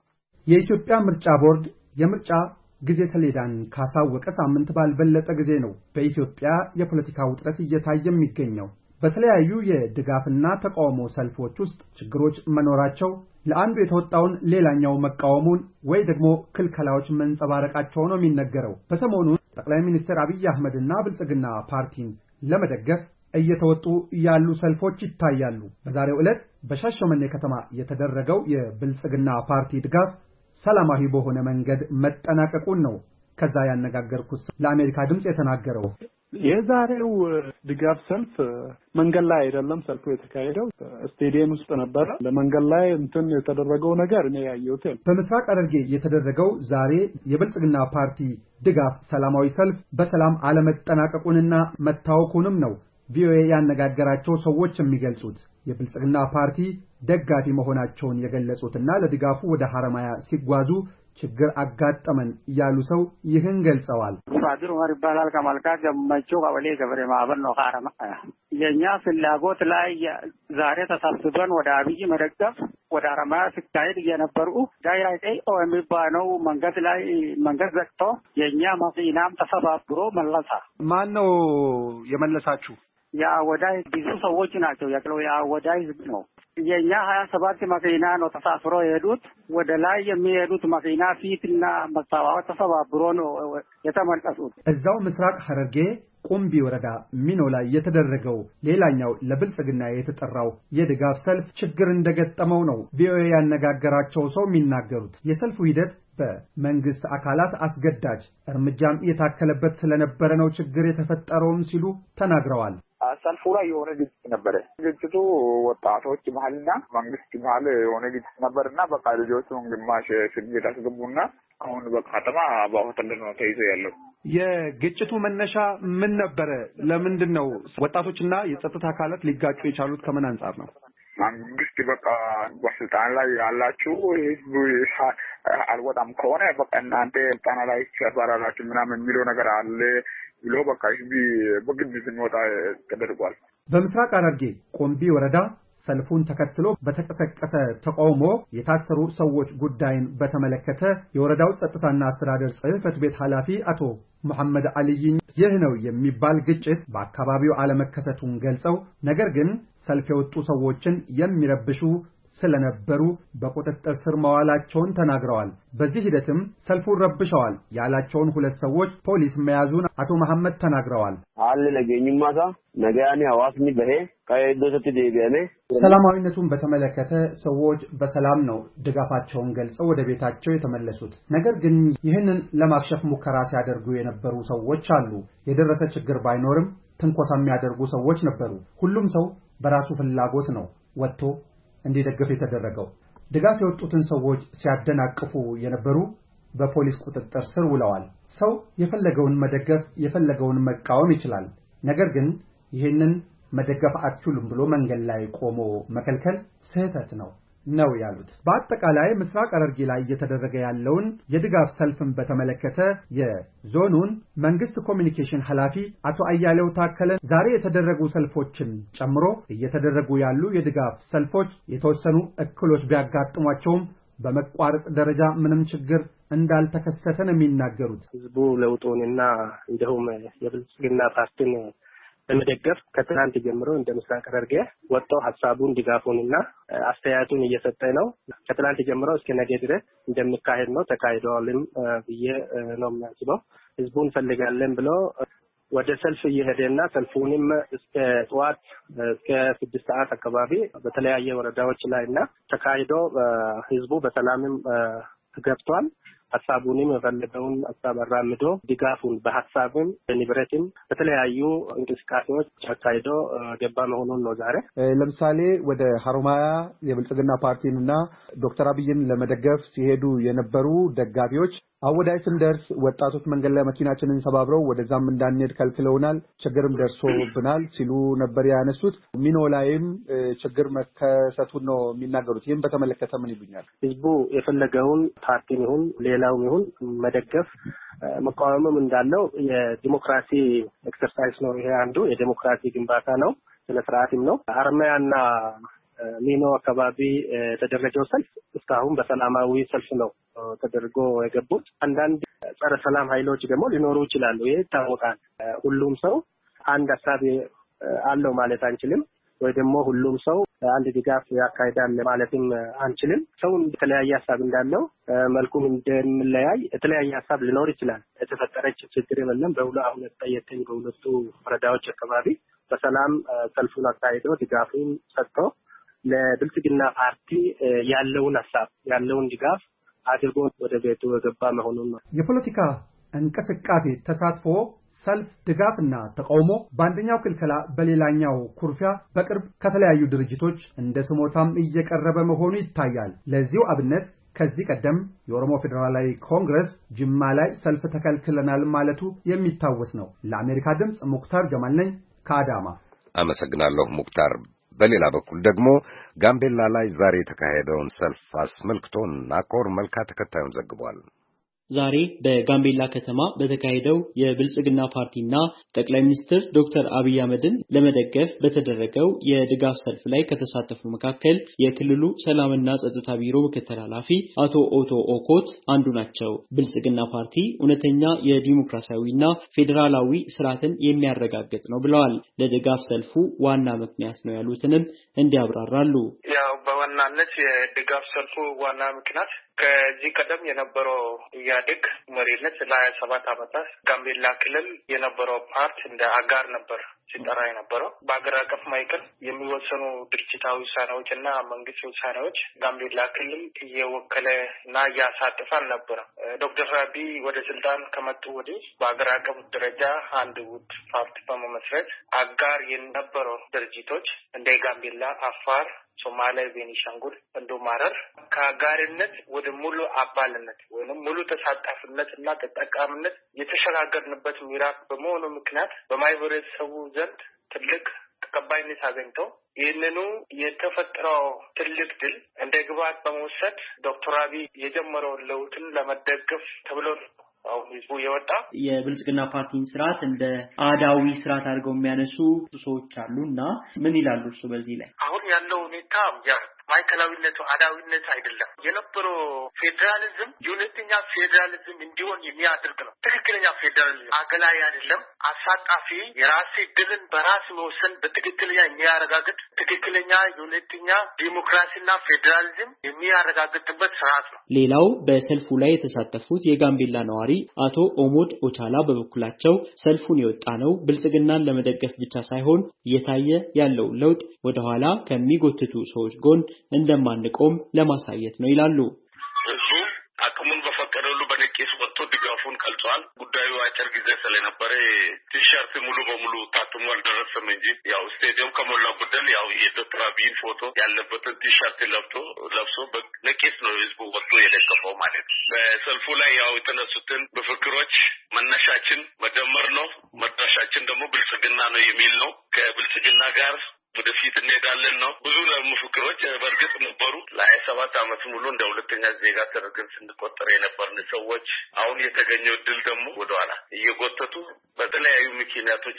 የኢትዮጵያ ምርጫ ቦርድ የምርጫ ጊዜ ሰሌዳን ካሳወቀ ሳምንት ባልበለጠ ጊዜ ነው በኢትዮጵያ የፖለቲካ ውጥረት እየታየ የሚገኘው። በተለያዩ የድጋፍና ተቃውሞ ሰልፎች ውስጥ ችግሮች መኖራቸው ለአንዱ የተወጣውን ሌላኛው መቃወሙን ወይ ደግሞ ክልከላዎች መንጸባረቃቸው ነው የሚነገረው። በሰሞኑ ጠቅላይ ሚኒስትር አብይ አህመድና ብልጽግና ፓርቲን ለመደገፍ እየተወጡ ያሉ ሰልፎች ይታያሉ። በዛሬው ዕለት በሻሸመኔ ከተማ የተደረገው የብልጽግና ፓርቲ ድጋፍ ሰላማዊ በሆነ መንገድ መጠናቀቁን ነው ከዛ ያነጋገርኩት ለአሜሪካ ድምጽ የተናገረው። የዛሬው ድጋፍ ሰልፍ መንገድ ላይ አይደለም ሰልፉ የተካሄደው ስቴዲየም ውስጥ ነበር። ለመንገድ ላይ እንትን የተደረገው ነገር እኔ ያየሁት በምስራቅ ሐረርጌ የተደረገው ዛሬ የብልጽግና ፓርቲ ድጋፍ ሰላማዊ ሰልፍ በሰላም አለመጠናቀቁንና መታወኩንም ነው ቪኦኤ ያነጋገራቸው ሰዎች የሚገልጹት። የብልጽግና ፓርቲ ደጋፊ መሆናቸውን የገለጹትና ለድጋፉ ወደ ሐረማያ ሲጓዙ ችግር አጋጠመን ያሉ ሰው ይህን ገልጸዋል። ፋድር ዑመር ይባላል ከማልካ ገመቹ ቀበሌ ገበሬ ማህበር ነው ሐረማያ። የኛ ፍላጎት ላይ ዛሬ ተሰብስበን ወደ አብይ መደገፍ ወደ ሐረማያ ሲካሄድ የነበሩ ዳይራይት ኦ የሚባለው መንገድ ላይ መንገድ ዘግቶ የኛ መኪናም ተሰባብሮ መለሳ። ማን ነው የመለሳችሁ? ያ ወዳይ ብዙ ሰዎች ናቸው ያለው ያ ወዳይ ህዝብ ነው። የኛ ሀያ ሰባት መኪና ነው ተሳፍሮ የሄዱት። ወደ ላይ የሚሄዱት መኪና ፊትና መሳዋት ተሰባብሮ ነው የተመለሱት። እዛው ምስራቅ ሐረርጌ ቁምቢ ወረዳ ሚኖ ላይ የተደረገው ሌላኛው ለብልጽግና የተጠራው የድጋፍ ሰልፍ ችግር እንደገጠመው ነው ቪኦኤ ያነጋገራቸው ሰው የሚናገሩት። የሰልፉ ሂደት በመንግስት አካላት አስገዳጅ እርምጃም የታከለበት ስለነበረ ነው ችግር የተፈጠረውም ሲሉ ተናግረዋል። ሰልፉ ላይ የሆነ ግጭት ነበረ። ግጭቱ ወጣቶች መሀልና መንግስት መሀል የሆነ ግጭት ነበርና በቃ ልጆቹን ግማሽ ስግድ አስገቡና አሁን በከተማ በሆቴል ነው ተይዞ ያለው። የግጭቱ መነሻ ምን ነበረ? ለምንድን ነው ወጣቶችና የጸጥታ አካላት ሊጋጩ የቻሉት? ከምን አንጻር ነው? መንግስት በቃ በስልጣን ላይ ያላችሁ ህዝቡ አልወጣም ከሆነ በቃ እናንተ ስልጣን ላይ ተባራራችሁ ምናምን የሚለው ነገር አለ ብሎ በቃ ህዝብ በግድ እንወጣ ተደርጓል። በምስራቅ ሐረርጌ ቆምቢ ወረዳ ሰልፉን ተከትሎ በተቀሰቀሰ ተቃውሞ የታሰሩ ሰዎች ጉዳይን በተመለከተ የወረዳው ጸጥታና አስተዳደር ጽሕፈት ቤት ኃላፊ አቶ መሐመድ አልይኝ ይህ ነው የሚባል ግጭት በአካባቢው አለመከሰቱን ገልጸው ነገር ግን ሰልፍ የወጡ ሰዎችን የሚረብሹ ስለነበሩ በቁጥጥር ስር መዋላቸውን ተናግረዋል። በዚህ ሂደትም ሰልፉን ረብሸዋል ያላቸውን ሁለት ሰዎች ፖሊስ መያዙን አቶ መሐመድ ተናግረዋል። አለ ለገኝማታ ነገያኒ ሐዋስኒ በሄ ከይዶሰት ዲቢያኔ ሰላማዊነቱን በተመለከተ ሰዎች በሰላም ነው ድጋፋቸውን ገልጸው ወደ ቤታቸው የተመለሱት። ነገር ግን ይህንን ለማክሸፍ ሙከራ ሲያደርጉ የነበሩ ሰዎች አሉ። የደረሰ ችግር ባይኖርም ትንኮሳ የሚያደርጉ ሰዎች ነበሩ። ሁሉም ሰው በራሱ ፍላጎት ነው ወጥቶ እንዲደግፍ የተደረገው። ድጋፍ የወጡትን ሰዎች ሲያደናቅፉ የነበሩ በፖሊስ ቁጥጥር ስር ውለዋል። ሰው የፈለገውን መደገፍ የፈለገውን መቃወም ይችላል። ነገር ግን ይህንን መደገፍ አትችሉም ብሎ መንገድ ላይ ቆሞ መከልከል ስህተት ነው ነው ያሉት። በአጠቃላይ ምስራቅ ሐረርጌ ላይ እየተደረገ ያለውን የድጋፍ ሰልፍን በተመለከተ የዞኑን መንግስት ኮሚኒኬሽን ኃላፊ አቶ አያሌው ታከለ ዛሬ የተደረጉ ሰልፎችን ጨምሮ እየተደረጉ ያሉ የድጋፍ ሰልፎች የተወሰኑ እክሎች ቢያጋጥሟቸውም በመቋረጥ ደረጃ ምንም ችግር እንዳልተከሰተ ነው የሚናገሩት። ህዝቡ ለውጡንና እንደውም የብልጽግና ፓርቲን ለመደገፍ ከትናንት ጀምሮ እንደ ምስራቅ ሐረርጌ ወጥተው ሐሳቡን ድጋፉንና አስተያየቱን እየሰጠ ነው። ከትናንት ጀምሮ እስከ ነገ ድረስ እንደሚካሄድ ነው ተካሂደዋልም ብዬ ነው የሚያስበው። ህዝቡን ፈልጋለን ብሎ ወደ ሰልፍ እየሄደና ሰልፉንም እስከ ጠዋት እስከ ስድስት ሰዓት አካባቢ በተለያየ ወረዳዎች ላይና ተካሂዶ ህዝቡ በሰላምም ገብቷል። ሐሳቡንም የፈለገውን ሐሳብ አራምዶ ድጋፉን በሐሳብም በንብረትም በተለያዩ እንቅስቃሴዎች አካሂዶ ገባ መሆኑን ነው። ዛሬ ለምሳሌ ወደ ሐሮማያ የብልጽግና ፓርቲንና ዶክተር አብይን ለመደገፍ ሲሄዱ የነበሩ ደጋፊዎች አወዳይ ስንደርስ ወጣቶች መንገድ ላይ መኪናችንን ሰባብረው ወደዛም እንዳንሄድ ከልክለውናል፣ ችግርም ደርሶብናል ሲሉ ነበር ያነሱት። ሚኖ ላይም ችግር መከሰቱን ነው የሚናገሩት። ይህም በተመለከተ ምን ይሉኛል? ህዝቡ የፈለገውን ፓርቲን ይሁን ሌላው ይሁን መደገፍ መቃወምም እንዳለው የዲሞክራሲ ኤክሰርሳይዝ ነው። ይሄ አንዱ የዲሞክራሲ ግንባታ ነው፣ ስነ ስርዓትም ነው። ሐሮማያና ሚኖ አካባቢ የተደረገው ሰልፍ እስካሁን በሰላማዊ ሰልፍ ነው ተደርጎ የገቡት። አንዳንድ ጸረ ሰላም ኃይሎች ደግሞ ሊኖሩ ይችላሉ። ይሄ ይታወቃል። ሁሉም ሰው አንድ ሐሳብ አለው ማለት አንችልም፣ ወይ ደግሞ ሁሉም ሰው አንድ ድጋፍ ያካሂዳል ማለትም አንችልም። ሰው የተለያየ ሐሳብ እንዳለው መልኩም እንደምለያይ የተለያየ ሐሳብ ሊኖር ይችላል። የተፈጠረች ችግር የለም። በሁሉ አሁን ተጠየቀኝ በሁለቱ ወረዳዎች አካባቢ በሰላም ሰልፉን አካሂዶ ድጋፉን ሰጥቶ ለብልጽግና ፓርቲ ያለውን ሐሳብ ያለውን ድጋፍ አድርጎ ወደ ቤቱ የገባ መሆኑን ነው። የፖለቲካ እንቅስቃሴ ተሳትፎ ሰልፍ ድጋፍና ተቃውሞ በአንደኛው ክልከላ በሌላኛው ኩርፊያ በቅርብ ከተለያዩ ድርጅቶች እንደ ስሞታም እየቀረበ መሆኑ ይታያል። ለዚሁ አብነት ከዚህ ቀደም የኦሮሞ ፌዴራላዊ ኮንግረስ ጅማ ላይ ሰልፍ ተከልክለናል ማለቱ የሚታወስ ነው። ለአሜሪካ ድምጽ ሙክታር ጀማል ነኝ ከአዳማ። አመሰግናለሁ ሙክታር። በሌላ በኩል ደግሞ ጋምቤላ ላይ ዛሬ የተካሄደውን ሰልፍ አስመልክቶ ናኮር መልካ ተከታዩን ዘግቧል። ዛሬ በጋምቤላ ከተማ በተካሄደው የብልጽግና ፓርቲና ጠቅላይ ሚኒስትር ዶክተር አብይ አህመድን ለመደገፍ በተደረገው የድጋፍ ሰልፍ ላይ ከተሳተፉ መካከል የክልሉ ሰላምና ጸጥታ ቢሮ ምክትል ኃላፊ አቶ ኦቶ ኦኮት አንዱ ናቸው። ብልጽግና ፓርቲ እውነተኛ የዲሞክራሲያዊና ፌዴራላዊ ስርዓትን የሚያረጋግጥ ነው ብለዋል። ለድጋፍ ሰልፉ ዋና ምክንያት ነው ያሉትንም እንዲያብራራሉ። ያው በዋናነት የድጋፍ ሰልፉ ዋና ምክንያት ከዚህ ቀደም የነበረው ኢህአዴግ መሪነት ለሀያ ሰባት ዓመታት ጋምቤላ ክልል የነበረው ፓርቲ እንደ አጋር ነበር ሲጠራ የነበረው። በአገር አቀፍ ማዕቀፍ የሚወሰኑ ድርጅታዊ ውሳኔዎች እና መንግስት ውሳኔዎች ጋምቤላ ክልል እየወከለ እና እያሳተፈ አልነበረም። ዶክተር አብይ ወደ ስልጣን ከመጡ ወዲህ በአገር አቀፍ ደረጃ አንድ ውድ ፓርቲ በመመስረት አጋር የነበረው ድርጅቶች እንደ ጋምቤላ፣ አፋር፣ ሶማሌ፣ ቤኒሻንጉል እንዲሁም ሐረር ከአጋርነት ወደ ሙሉ አባልነት ወይም ሙሉ ተሳታፊነት እና ተጠቃሚነት የተሸጋገርንበት ምዕራፍ በመሆኑ ምክንያት በማህበረሰቡ ዘንድ ትልቅ ተቀባይነት አግኝተው ይህንኑ የተፈጠረው ትልቅ ድል እንደ ግብዓት በመውሰድ ዶክተር አብይ የጀመረውን ለውጥን ለመደገፍ ተብሎ አሁን ህዝቡ የወጣ የብልጽግና ፓርቲን ስርዓት እንደ አዳዊ ስርዓት አድርገው የሚያነሱ ሰዎች አሉና ምን ይላሉ እርሱ በዚህ ላይ? አሁን ያለው ሁኔታ ያ ማዕከላዊነቱ አዳዊነት አይደለም። የነበረው ፌዴራሊዝም የሁለተኛ ፌዴራሊዝም እንዲሆን የሚያደርግ ነው። ትክክለኛ ፌዴራሊዝም አገላይ አይደለም፣ አሳጣፊ የራስ ዕድልን በራስ መወሰን በትክክለኛ የሚያረጋግጥ ትክክለኛ የሁለተኛ ዲሞክራሲና ፌዴራሊዝም የሚያረጋግጥበት ስርዓት ነው። ሌላው በሰልፉ ላይ የተሳተፉት የጋምቤላ ነዋሪ አቶ ኦሞድ ኦቻላ በበኩላቸው ሰልፉን የወጣ ነው ብልጽግናን ለመደገፍ ብቻ ሳይሆን እየታየ ያለው ለውጥ ወደ ኋላ ከሚጎትቱ ሰዎች ጎን እንደማንቆም ለማሳየት ነው ይላሉ። እሱ አቅሙን በፈቀደ ሁሉ በነቂስ ወጥቶ ድጋፉን ገልጿል። ጉዳዩ አጭር ጊዜ ስለነበረ ቲሸርት ሙሉ በሙሉ ታትሞ አልደረሰም እንጂ ያው ስቴዲየም ከሞላ ጎደል ያው የዶክተር አብይ ፎቶ ያለበትን ቲሸርት ለብቶ ለብሶ በነቂስ ነው ህዝቡ ወጥቶ የደገፈው ማለት ነው። በሰልፉ ላይ ያው የተነሱትን መፈክሮች መነሻችን መደመር ነው፣ መድረሻችን ደግሞ ብልጽግና ነው የሚል ነው። ከብልጽግና ጋር ወደፊት እንሄዳለን ነው። ብዙ መፈክሮች በእርግጥ ነበሩ። ለሀያ ሰባት ዓመት ሙሉ እንደ ሁለተኛ ዜጋ ተደርገን ስንቆጠር የነበርን ሰዎች አሁን የተገኘው ድል ደግሞ ወደኋላ እየጎተቱ በተለያዩ ምክንያቶች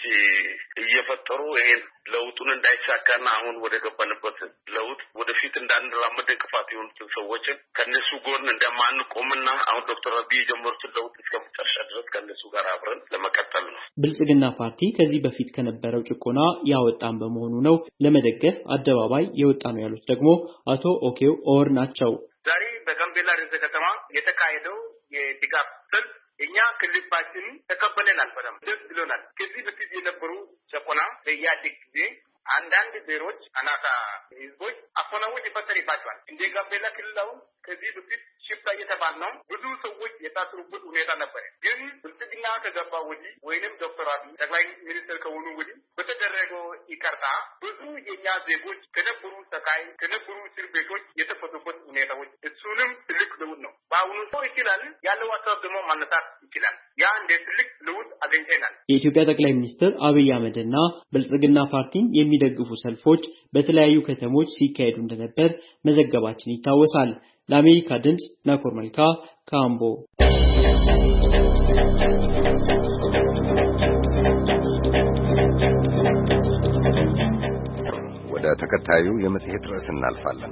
እየፈጠሩ ይሄን ለውጡን እንዳይሳካና አሁን ወደ ገባንበት ለውጥ ወደፊት እንዳንራመድ እንቅፋት የሆኑትን ሰዎችን ከነሱ ጎን እንደማንቆምና አሁን ዶክተር አብይ የጀመሩትን ለውጥ እስከመጨረሻ ድረስ ከነሱ ጋር አብረን ለመቀጠል ነው። ብልጽግና ፓርቲ ከዚህ በፊት ከነበረው ጭቆና ያወጣን በመሆኑ ነው ለመደገፍ አደባባይ የወጣ ነው ያሉት ደግሞ አቶ ኦኬው ኦር ናቸው። ዛሬ በጋምቤላ ርዕሰ ከተማ የተካሄደው የድጋፍ ሰልፍ እኛ ክልባችን ተቀበለናል፣ በጣም ደስ ብሎናል። ከዚህ በፊት የነበሩ ጨቆና በኢህአዴግ ጊዜ አንዳንድ ብሔሮች አናሳ ህዝቦች አፈናዎች ይፈጠርባቸዋል። እንደ ጋምቤላ ክልል አሁን ከዚህ በፊት ሽፍታ እየተባልነው ብዙ ሰዎች የታሰሩበት ሁኔታ ነበር። ግን ብልጽግና ከገባ ወዲህ ወይንም ዶክተር አብይ ጠቅላይ ሚኒስትር ከሆኑ ወዲህ በተደረገው ይቅርታ ብዙ የኛ ዜጎች ከነበሩ ሰቃይ ከነበሩ እስር ቤቶች የተፈቱበት ሁኔታዎች እሱንም ትልቅ ለውጥ ነው። በአሁኑ ሰው ይችላል ያለው ሀሳብ ደግሞ ማነሳት ይችላል። ያ እንደ ትልቅ ለውጥ አገኝተናል። የኢትዮጵያ ጠቅላይ ሚኒስትር አብይ አህመድና ብልጽግና ፓርቲን የሚደግፉ ሰልፎች በተለያዩ ከተሞች ሲካሄዱ እንደነበር መዘገባችን ይታወሳል። ለአሜሪካ ድምጽ ናኮር መልካ ካምቦ። ወደ ተከታዩ የመጽሔት ርዕስ እናልፋለን።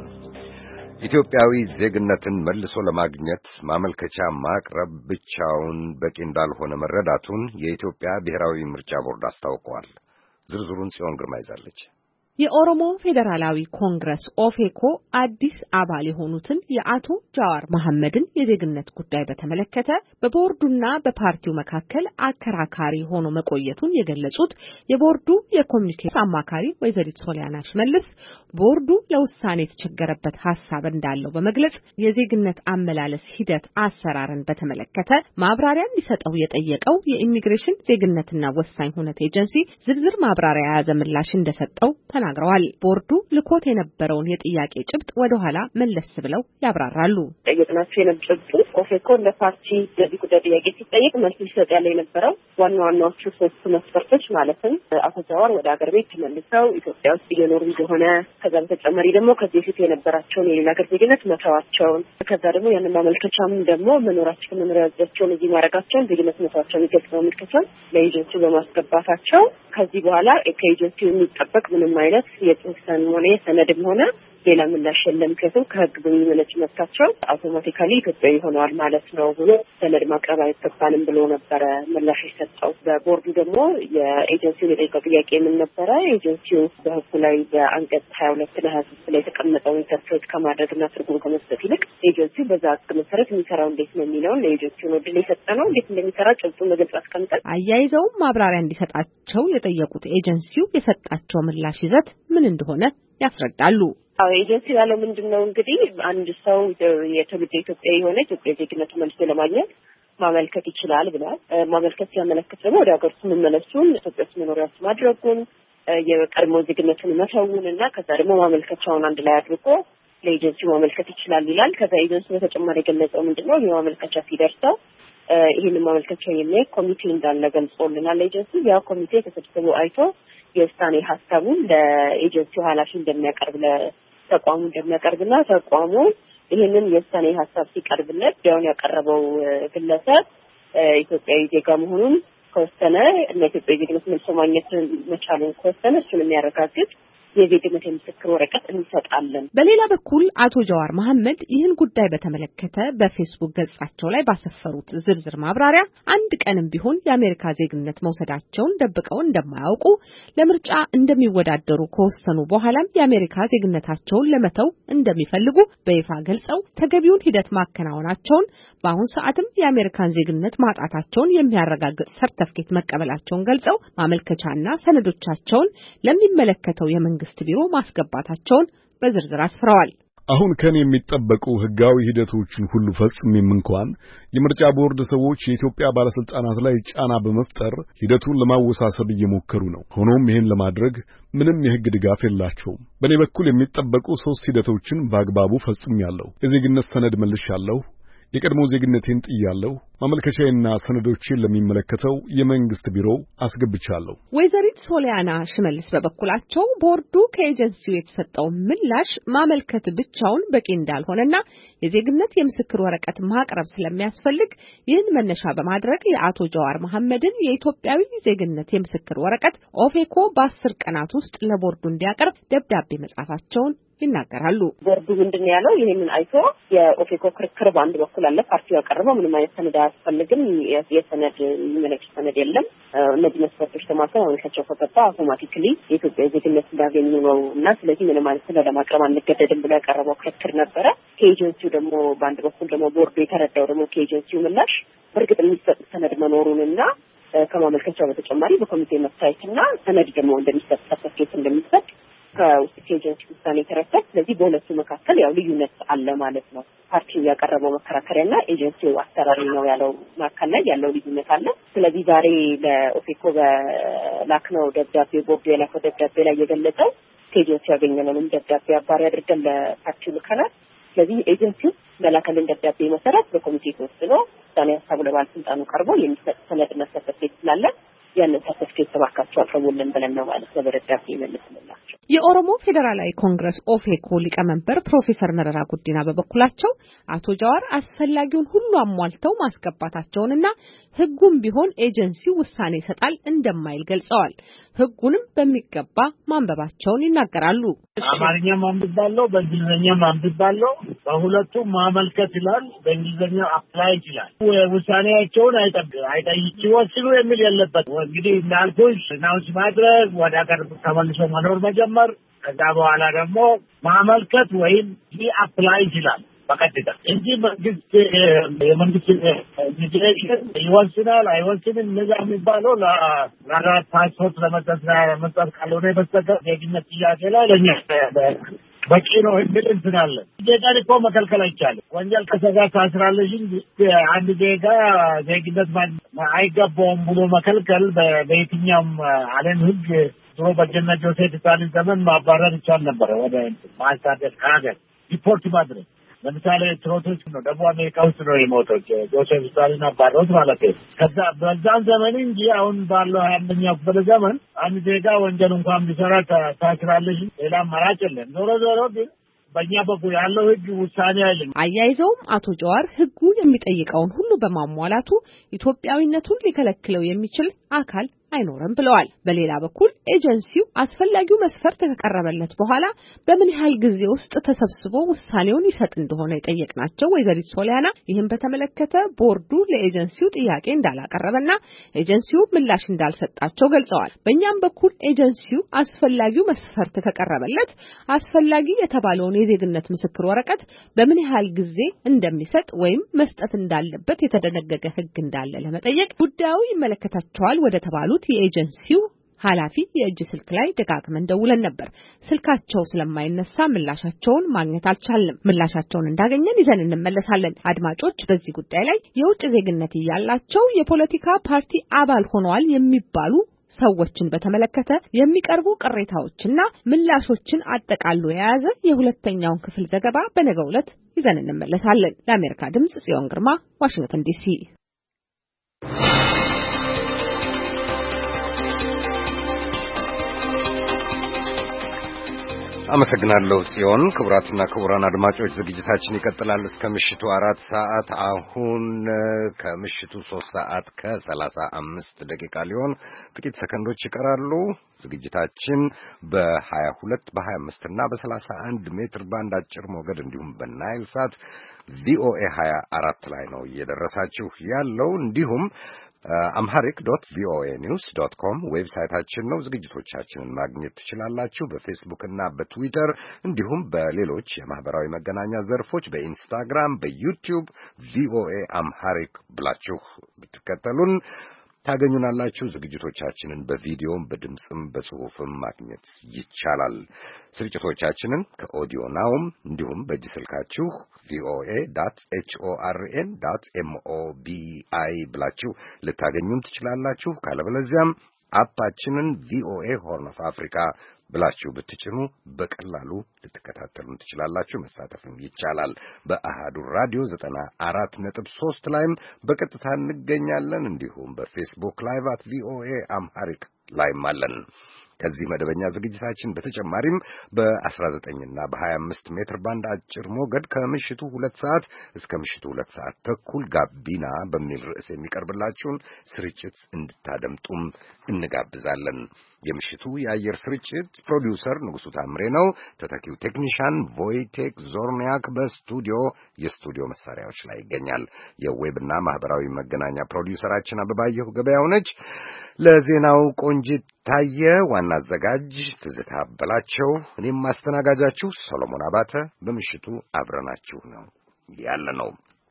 ኢትዮጵያዊ ዜግነትን መልሶ ለማግኘት ማመልከቻ ማቅረብ ብቻውን በቂ እንዳልሆነ መረዳቱን የኢትዮጵያ ብሔራዊ ምርጫ ቦርድ አስታውቋል። ዝርዝሩን ጽዮን ግርማ ይዛለች። የኦሮሞ ፌዴራላዊ ኮንግረስ ኦፌኮ አዲስ አባል የሆኑትን የአቶ ጃዋር መሐመድን የዜግነት ጉዳይ በተመለከተ በቦርዱና በፓርቲው መካከል አከራካሪ ሆኖ መቆየቱን የገለጹት የቦርዱ የኮሚኒኬሽን አማካሪ ወይዘሪት ሶሊያና ሽመልስ ቦርዱ ለውሳኔ የተቸገረበት ሐሳብ እንዳለው በመግለጽ የዜግነት አመላለስ ሂደት አሰራርን በተመለከተ ማብራሪያ እንዲሰጠው የጠየቀው የኢሚግሬሽን ዜግነትና ወሳኝ ሁነት ኤጀንሲ ዝርዝር ማብራሪያ የያዘ ምላሽ እንደሰጠው ተናግረዋል። ቦርዱ ልኮት የነበረውን የጥያቄ ጭብጥ ወደ ኋላ መለስ ብለው ያብራራሉ። ጠየቅናቸው የነበረው ኦፌኮ ለፓርቲ ለዚህ ጉዳይ ጥያቄ ሲጠየቅ መልስ ሊሰጥ ያለ የነበረው ዋና ዋናዎቹ ሶስት መስፈርቶች ማለትም አቶ ጃዋር ወደ ሀገር ቤት ተመልሰው ኢትዮጵያ ውስጥ እየኖሩ እንደሆነ፣ ከዛ በተጨማሪ ደግሞ ከዚህ በፊት የነበራቸውን የሌላ ሀገር ዜግነት መተዋቸውን፣ ከዛ ደግሞ ያንን ማመልከቻም ደግሞ መኖራቸውን መኖሪያቸውን እዚህ ማድረጋቸውን ዜግነት መተዋቸውን የሚገልጽ ማመልከቻን ለኤጀንሲው በማስገባታቸው ከዚህ በኋላ ከኤጀንሲው የሚጠበቅ ምንም አይነት የጽሁፍ ሆነ የሰነድም ሆነ ሌላ ምላሽ የለም፣ ምክንያቱም ከህግ በሚመነጭ መብታቸው አውቶማቲካሊ ኢትዮጵያዊ ሆነዋል ማለት ነው ብሎ ሰነድ ማቅረብ አይገባንም ብሎ ነበረ ምላሽ የሰጠው። በቦርዱ ደግሞ የኤጀንሲውን የጠየቀው ጥያቄ ምን ነበረ? ኤጀንሲው በህጉ ላይ በአንቀጽ ሀያ ሁለት ና ሀያ ሶስት ላይ የተቀመጠውን ኢንተርፕሬት ከማድረግና ትርጉም ከመስጠት ይልቅ ኤጀንሲው በዛ ህግ መሰረት የሚሰራው እንዴት ነው የሚለውን ለኤጀንሲው እድል የሰጠ ነው። እንዴት እንደሚሰራ ጭብጡን በግልጽ አስቀምጠን አያይዘውም ማብራሪያ እንዲሰጣቸው የጠየቁት ኤጀንሲው የሰጣቸው ምላሽ ይዘት ምን እንደሆነ ያስረዳሉ። አዎ ኤጀንሲ ያለው ምንድነው እንግዲህ አንድ ሰው የትውልደ ኢትዮጵያ የሆነ ኢትዮጵያ ዜግነት መልሶ ለማግኘት ማመልከት ይችላል ብሏል። ማመልከት ሲያመለክት ደግሞ ወደ ሀገር ውስጥ መመለሱን ኢትዮጵያ ውስጥ መኖሪያ ማድረጉን የቀድሞ ዜግነቱን መተውን እና ከዛ ደግሞ ማመልከቻውን አንድ ላይ አድርጎ ለኤጀንሲው ማመልከት ይችላል ይላል። ከዛ ኤጀንሲ በተጨማሪ የገለጸው ምንድነው የማመልከቻ ሲደርሰው ይህን ማመልከቻ የሚያይ ኮሚቴ እንዳለ ገልጾልናል። ኤጀንሲ ያ ኮሚቴ ተሰብስቦ አይቶ የውሳኔ ሀሳቡን ለኤጀንሲው ኃላፊ እንደሚያቀርብ ለተቋሙ እንደሚያቀርብና ተቋሙ ይህንን የውሳኔ ሀሳብ ሲቀርብለት ቢያውን ያቀረበው ግለሰብ ኢትዮጵያዊ ዜጋ መሆኑን ከወሰነ እና ኢትዮጵያዊ ዜግነት መልሶ ማግኘት መቻሉን ከወሰነ እሱን የሚያረጋግጥ የዜግነት የምስክር ወረቀት እንሰጣለን። በሌላ በኩል አቶ ጃዋር መሐመድ ይህን ጉዳይ በተመለከተ በፌስቡክ ገጻቸው ላይ ባሰፈሩት ዝርዝር ማብራሪያ አንድ ቀንም ቢሆን የአሜሪካ ዜግነት መውሰዳቸውን ደብቀው እንደማያውቁ፣ ለምርጫ እንደሚወዳደሩ ከወሰኑ በኋላም የአሜሪካ ዜግነታቸውን ለመተው እንደሚፈልጉ በይፋ ገልጸው ተገቢውን ሂደት ማከናወናቸውን፣ በአሁን ሰዓትም የአሜሪካን ዜግነት ማጣታቸውን የሚያረጋግጥ ሰርተፍኬት መቀበላቸውን ገልጸው ማመልከቻና ሰነዶቻቸውን ለሚመለከተው የመንግስት ቢሮ ማስገባታቸውን በዝርዝር አስፍረዋል። አሁን ከኔ የሚጠበቁ ህጋዊ ሂደቶችን ሁሉ ፈጽሜም እንኳን የምርጫ ቦርድ ሰዎች የኢትዮጵያ ባለስልጣናት ላይ ጫና በመፍጠር ሂደቱን ለማወሳሰብ እየሞከሩ ነው። ሆኖም ይህን ለማድረግ ምንም የህግ ድጋፍ የላቸውም። በእኔ በኩል የሚጠበቁ ሶስት ሂደቶችን በአግባቡ ፈጽሜያለሁ። የዜግነት ሰነድ መልሻለሁ። የቀድሞ ዜግነቴን ጥያለሁ። ማመልከቻዬና ሰነዶቼን ለሚመለከተው የመንግስት ቢሮ አስገብቻለሁ። ወይዘሪት ሶሊያና ሽመልስ በበኩላቸው ቦርዱ ከኤጀንሲው የተሰጠው ምላሽ ማመልከት ብቻውን በቂ እንዳልሆነና የዜግነት የምስክር ወረቀት ማቅረብ ስለሚያስፈልግ ይህን መነሻ በማድረግ የአቶ ጃዋር መሐመድን የኢትዮጵያዊ ዜግነት የምስክር ወረቀት ኦፌኮ በአስር ቀናት ውስጥ ለቦርዱ እንዲያቀርብ ደብዳቤ መጻፋቸውን ይናገራሉ። ቦርዱ ምንድነው ያለው? ይሄንን አይቶ የኦፌኮ ክርክር በአንድ በኩል አለ። ፓርቲው ያቀረበው ምንም አይነት ሰነድ አያስፈልግም፣ የሰነድ የሚመለከት ሰነድ የለም፣ እነዚህ መስፈርቶች ተሟልተው ማመልከቻው ከገባ አውቶማቲክሊ የኢትዮጵያ ዜግነት እንዳገኙ ነው እና ስለዚህ ምንም አይነት ሰነድ ለማቅረብ አንገደድም ብሎ ያቀረበው ክርክር ነበረ። ከኤጀንሲው ደግሞ በአንድ በኩል ደግሞ ቦርዱ የተረዳው ደግሞ ከኤጀንሲው ምላሽ በእርግጥ የሚሰጥ ሰነድ መኖሩንና ከማመልከቻው በተጨማሪ በኮሚቴ መታየትና ሰነድ ደግሞ እንደሚሰጥ ሰርተፍኬት እንደሚሰጥ ከውስጥ ኤጀንሲ ውሳኔ ተረፈ። ስለዚህ በሁለቱ መካከል ያው ልዩነት አለ ማለት ነው። ፓርቲው ያቀረበው መከራከሪያና ኤጀንሲው አሰራሪ ነው ያለው መካከል ላይ ያለው ልዩነት አለ። ስለዚህ ዛሬ ለኦፌኮ በላክነው ደብዳቤ ቦርዱ የላከው ደብዳቤ ላይ የገለጸው ኤጀንሲ ያገኘነውን ደብዳቤ አባሪ አድርገን ለፓርቲው ልከናል። ስለዚህ ኤጀንሲው በላከልን ደብዳቤ መሰረት በኮሚቴ ተወስኖ ውሳኔ ሀሳቡ ለባለስልጣኑ ቀርቦ የሚሰጥ ሰነድና ሰርተፍኬት ስላለ ያንን ሰርተፍኬት ተባካቸው አቅርቡልን ብለን ነው ማለት ነው በደብዳቤ ይመልስልናቸው። የኦሮሞ ፌዴራላዊ ኮንግረስ ኦፌኮ ሊቀመንበር ፕሮፌሰር መረራ ጉዲና በበኩላቸው አቶ ጃዋር አስፈላጊውን ሁሉ አሟልተው ማስገባታቸውንና ህጉም ቢሆን ኤጀንሲው ውሳኔ ይሰጣል እንደማይል ገልጸዋል። ህጉንም በሚገባ ማንበባቸውን ይናገራሉ። አማርኛ ማንበባለው፣ በእንግሊዝኛ ማንበባለው፣ በሁለቱም ማመልከት ይላል፣ በእንግሊዝኛ አፕላይ ይላል። ውሳኔያቸውን አይጠብቅ አይጠይቅ ይወስኑ የሚል የለበት። እንግዲህ እንዳልኩሽ ናውንስ ማድረግ ወደ ሀገር ተመልሶ መኖር መጀመር፣ ከዛ በኋላ ደግሞ ማመልከት ወይም አፕላይ ይችላል በቀጥታ እንጂ መንግስት የመንግስት ኢሚግሬሽን ይወስናል አይወስንም እነዛ የሚባለው ለአራት ፓስፖርት ለመስጠት ለመስጠት ካልሆነ በስተቀር ዜግነት ጥያቄ ላይ ለእኛ በቂ ነው የሚል እንትን አለ። ዜጋን እኮ መከልከል አይቻልም። ወንጀል ከሰጋ ታስራለሽ እንጂ አንድ ዜጋ ዜግነት አይገባውም ብሎ መከልከል በየትኛውም ዓለም ህግ ድሮ በጀነት ጆሴፍ ስታሊን ዘመን ማባረር ይቻል ነበረ። ወደ ማሳደድ ከሀገር ሪፖርት ማድረግ ለምሳሌ ትሮቶች ነው ደቡብ አሜሪካ ውስጥ ነው የሞተው ጆሴፍ ስታሊን አባረሩት ማለት ነው። ከዛ በዛን ዘመን እንጂ አሁን ባለው ሀያ አንደኛው ክፍለ ዘመን አንድ ዜጋ ወንጀል እንኳን ቢሰራ ታስራለሽ፣ ሌላ አማራጭ የለም። ዞሮ ዞሮ ግን በእኛ በኩል ያለው ህግ ውሳኔ አይልም። አያይዘውም አቶ ጃዋር ህጉ የሚጠይቀውን ሁሉ በማሟላቱ ኢትዮጵያዊነቱን ሊከለክለው የሚችል አካል አይኖርም ብለዋል። በሌላ በኩል ኤጀንሲው አስፈላጊው መስፈርት ከቀረበለት በኋላ በምን ያህል ጊዜ ውስጥ ተሰብስቦ ውሳኔውን ይሰጥ እንደሆነ የጠየቅናቸው ወይዘሪት ሶሊያና ይህን በተመለከተ ቦርዱ ለኤጀንሲው ጥያቄ እንዳላቀረበና ኤጀንሲው ምላሽ እንዳልሰጣቸው ገልጸዋል። በእኛም በኩል ኤጀንሲው አስፈላጊው መስፈርት ከቀረበለት አስፈላጊ የተባለውን የዜግነት ምስክር ወረቀት በምን ያህል ጊዜ እንደሚሰጥ ወይም መስጠት እንዳለበት የተደነገገ ህግ እንዳለ ለመጠየቅ ጉዳዩ ይመለከታቸዋል ወደ ተባሉት የኤጀንሲው ኃላፊ የእጅ ስልክ ላይ ደጋግመን ደውለን ነበር። ስልካቸው ስለማይነሳ ምላሻቸውን ማግኘት አልቻልንም። ምላሻቸውን እንዳገኘን ይዘን እንመለሳለን። አድማጮች፣ በዚህ ጉዳይ ላይ የውጭ ዜግነት ያላቸው የፖለቲካ ፓርቲ አባል ሆነዋል የሚባሉ ሰዎችን በተመለከተ የሚቀርቡ ቅሬታዎችና ምላሾችን አጠቃሎ የያዘ የሁለተኛውን ክፍል ዘገባ በነገው ዕለት ይዘን እንመለሳለን። ለአሜሪካ ድምጽ ጽዮን ግርማ፣ ዋሽንግተን ዲሲ። አመሰግናለሁ ጽዮን። ክቡራትና ክቡራን አድማጮች ዝግጅታችን ይቀጥላል እስከ ምሽቱ አራት ሰዓት። አሁን ከምሽቱ ሶስት ሰዓት ከሰላሳ አምስት ደቂቃ ሊሆን ጥቂት ሰከንዶች ይቀራሉ። ዝግጅታችን በ22 በ25 እና በ31 ሜትር ባንድ አጭር ሞገድ እንዲሁም በናይል ሳት ቪኦኤ ሀያ አራት ላይ ነው እየደረሳችሁ ያለው። እንዲሁም አምሃሪክ ዶት ቪኦኤ ኒውስ ዶት ኮም ዌብሳይታችን ነው። ዝግጅቶቻችንን ማግኘት ትችላላችሁ። በፌስቡክ እና በትዊተር እንዲሁም በሌሎች የማህበራዊ መገናኛ ዘርፎች በኢንስታግራም፣ በዩቲዩብ ቪኦኤ አምሃሪክ ብላችሁ ብትከተሉን ታገኙናላችሁ። ዝግጅቶቻችንን በቪዲዮም በድምጽም በጽሑፍም ማግኘት ይቻላል። ስርጭቶቻችንን ከኦዲዮ ናውም እንዲሁም በእጅ ስልካችሁ ቪኦኤ ዶት ኤች ኦ አር ኤን ዶት ኤም ኦ ቢ አይ ብላችሁ ልታገኙን ትችላላችሁ። ካለበለዚያም አፓችንን ቪኦኤ ሆርን ኦፍ አፍሪካ ብላችሁ ብትጭኑ በቀላሉ ልትከታተሉን ትችላላችሁ። መሳተፍም ይቻላል። በአሃዱ ራዲዮ ዘጠና አራት ነጥብ ሶስት ላይም በቀጥታ እንገኛለን። እንዲሁም በፌስቡክ ላይቭ አት ቪኦኤ አምሃሪክ ላይም አለን። ከዚህ መደበኛ ዝግጅታችን በተጨማሪም በአስራ ዘጠኝ እና በሀያ አምስት ሜትር ባንድ አጭር ሞገድ ከምሽቱ ሁለት ሰዓት እስከ ምሽቱ ሁለት ሰዓት ተኩል ጋቢና በሚል ርዕስ የሚቀርብላችሁን ስርጭት እንድታደምጡም እንጋብዛለን። የምሽቱ የአየር ስርጭት ፕሮዲውሰር ንጉሱ ታምሬ ነው። ተተኪው ቴክኒሻን ቮይቴክ ዞርኒያክ በስቱዲዮ የስቱዲዮ መሳሪያዎች ላይ ይገኛል። የዌብና ማህበራዊ መገናኛ ፕሮዲውሰራችን አበባየሁ ገበያው ነች። ለዜናው ቆንጂት ታየ፣ ዋና አዘጋጅ ትዝታ በላቸው፣ እኔም ማስተናጋጃችሁ ሰሎሞን አባተ በምሽቱ አብረናችሁ ነው ያለ ነው።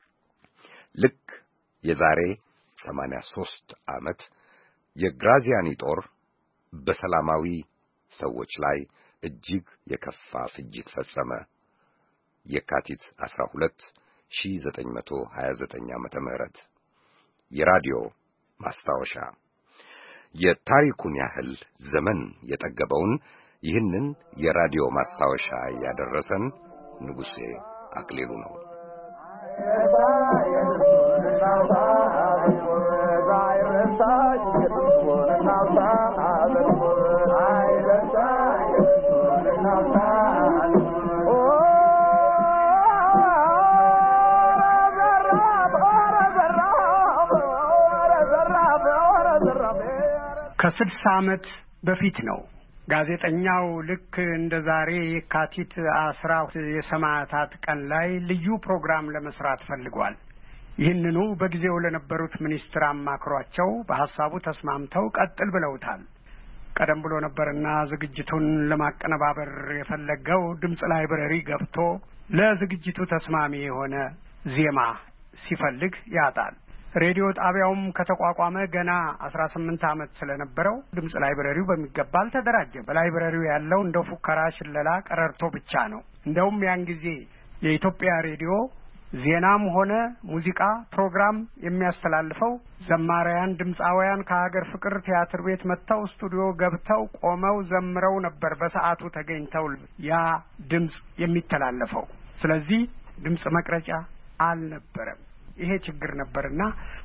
ልክ የዛሬ ሰማንያ ሦስት ዓመት የግራዚያኒ ጦር በሰላማዊ ሰዎች ላይ እጅግ የከፋ ፍጅት ፈጸመ። የካቲት አስራ ሁለት ሺህ ዘጠኝ መቶ ሀያ ዘጠኝ ዓመተ ምህረት የራዲዮ ማስታወሻ የታሪኩን ያህል ዘመን የጠገበውን ይህንን የራዲዮ ማስታወሻ ያደረሰን ንጉሴ አክሊሉ ነው። ከስድሳ ዓመት በፊት ነው። ጋዜጠኛው ልክ እንደ ዛሬ የካቲት አስራ የሰማዕታት ቀን ላይ ልዩ ፕሮግራም ለመስራት ፈልጓል። ይህንኑ በጊዜው ለነበሩት ሚኒስትር አማክሯቸው በሐሳቡ ተስማምተው ቀጥል ብለውታል። ቀደም ብሎ ነበርና ዝግጅቱን ለማቀነባበር የፈለገው ድምጽ ላይብረሪ ገብቶ ለዝግጅቱ ተስማሚ የሆነ ዜማ ሲፈልግ ያጣል። ሬዲዮ ጣቢያውም ከተቋቋመ ገና አስራ ስምንት ዓመት ስለነበረው ድምጽ ላይብረሪው በሚገባ አልተደራጀም። በላይብረሪው ያለው እንደ ፉከራ፣ ሽለላ፣ ቀረርቶ ብቻ ነው። እንደውም ያን ጊዜ የኢትዮጵያ ሬዲዮ ዜናም ሆነ ሙዚቃ ፕሮግራም የሚያስተላልፈው ዘማሪያን ድምጻውያን ከሀገር ፍቅር ቲያትር ቤት መጥተው ስቱዲዮ ገብተው ቆመው ዘምረው ነበር በሰዓቱ ተገኝተው ያ ድምጽ የሚተላለፈው። ስለዚህ ድምጽ መቅረጫ አልነበረም። ይሄ ችግር ነበርና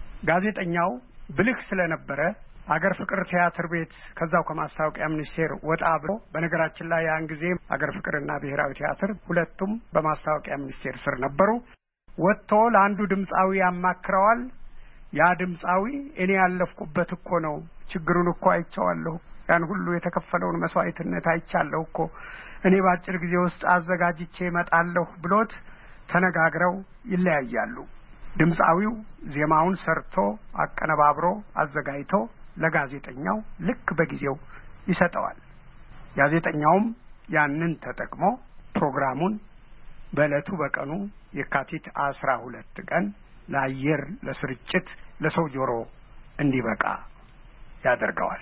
ጋዜጠኛው ብልህ ስለነበረ አገር ፍቅር ቲያትር ቤት ከዛው ከማስታወቂያ ሚኒስቴር ወጣ ብሎ፣ በነገራችን ላይ ያን ጊዜ አገር ፍቅርና ብሔራዊ ቲያትር ሁለቱም በማስታወቂያ ሚኒስቴር ስር ነበሩ። ወጥቶ ለአንዱ ድምጻዊ ያማክረዋል። ያ ድምጻዊ እኔ ያለፍኩበት እኮ ነው፣ ችግሩን እኮ አይቻለሁ፣ ያን ሁሉ የተከፈለውን መስዋዕትነት አይቻለሁ እኮ፣ እኔ በአጭር ጊዜ ውስጥ አዘጋጅቼ እመጣለሁ ብሎት ተነጋግረው ይለያያሉ። ድምጻዊው ዜማውን ሰርቶ አቀነባብሮ አዘጋጅቶ ለጋዜጠኛው ልክ በጊዜው ይሰጠዋል። ጋዜጠኛውም ያንን ተጠቅሞ ፕሮግራሙን በዕለቱ በቀኑ የካቲት አስራ ሁለት ቀን ለአየር ለስርጭት ለሰው ጆሮ እንዲበቃ ያደርገዋል።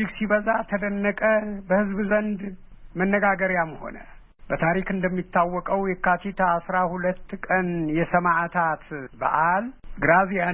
ሲበዛ ተደነቀ፣ በህዝብ ዘንድ መነጋገሪያም ሆነ። በታሪክ እንደሚታወቀው የካቲት አስራ ሁለት ቀን የሰማዕታት በዓል ግራዚያኒ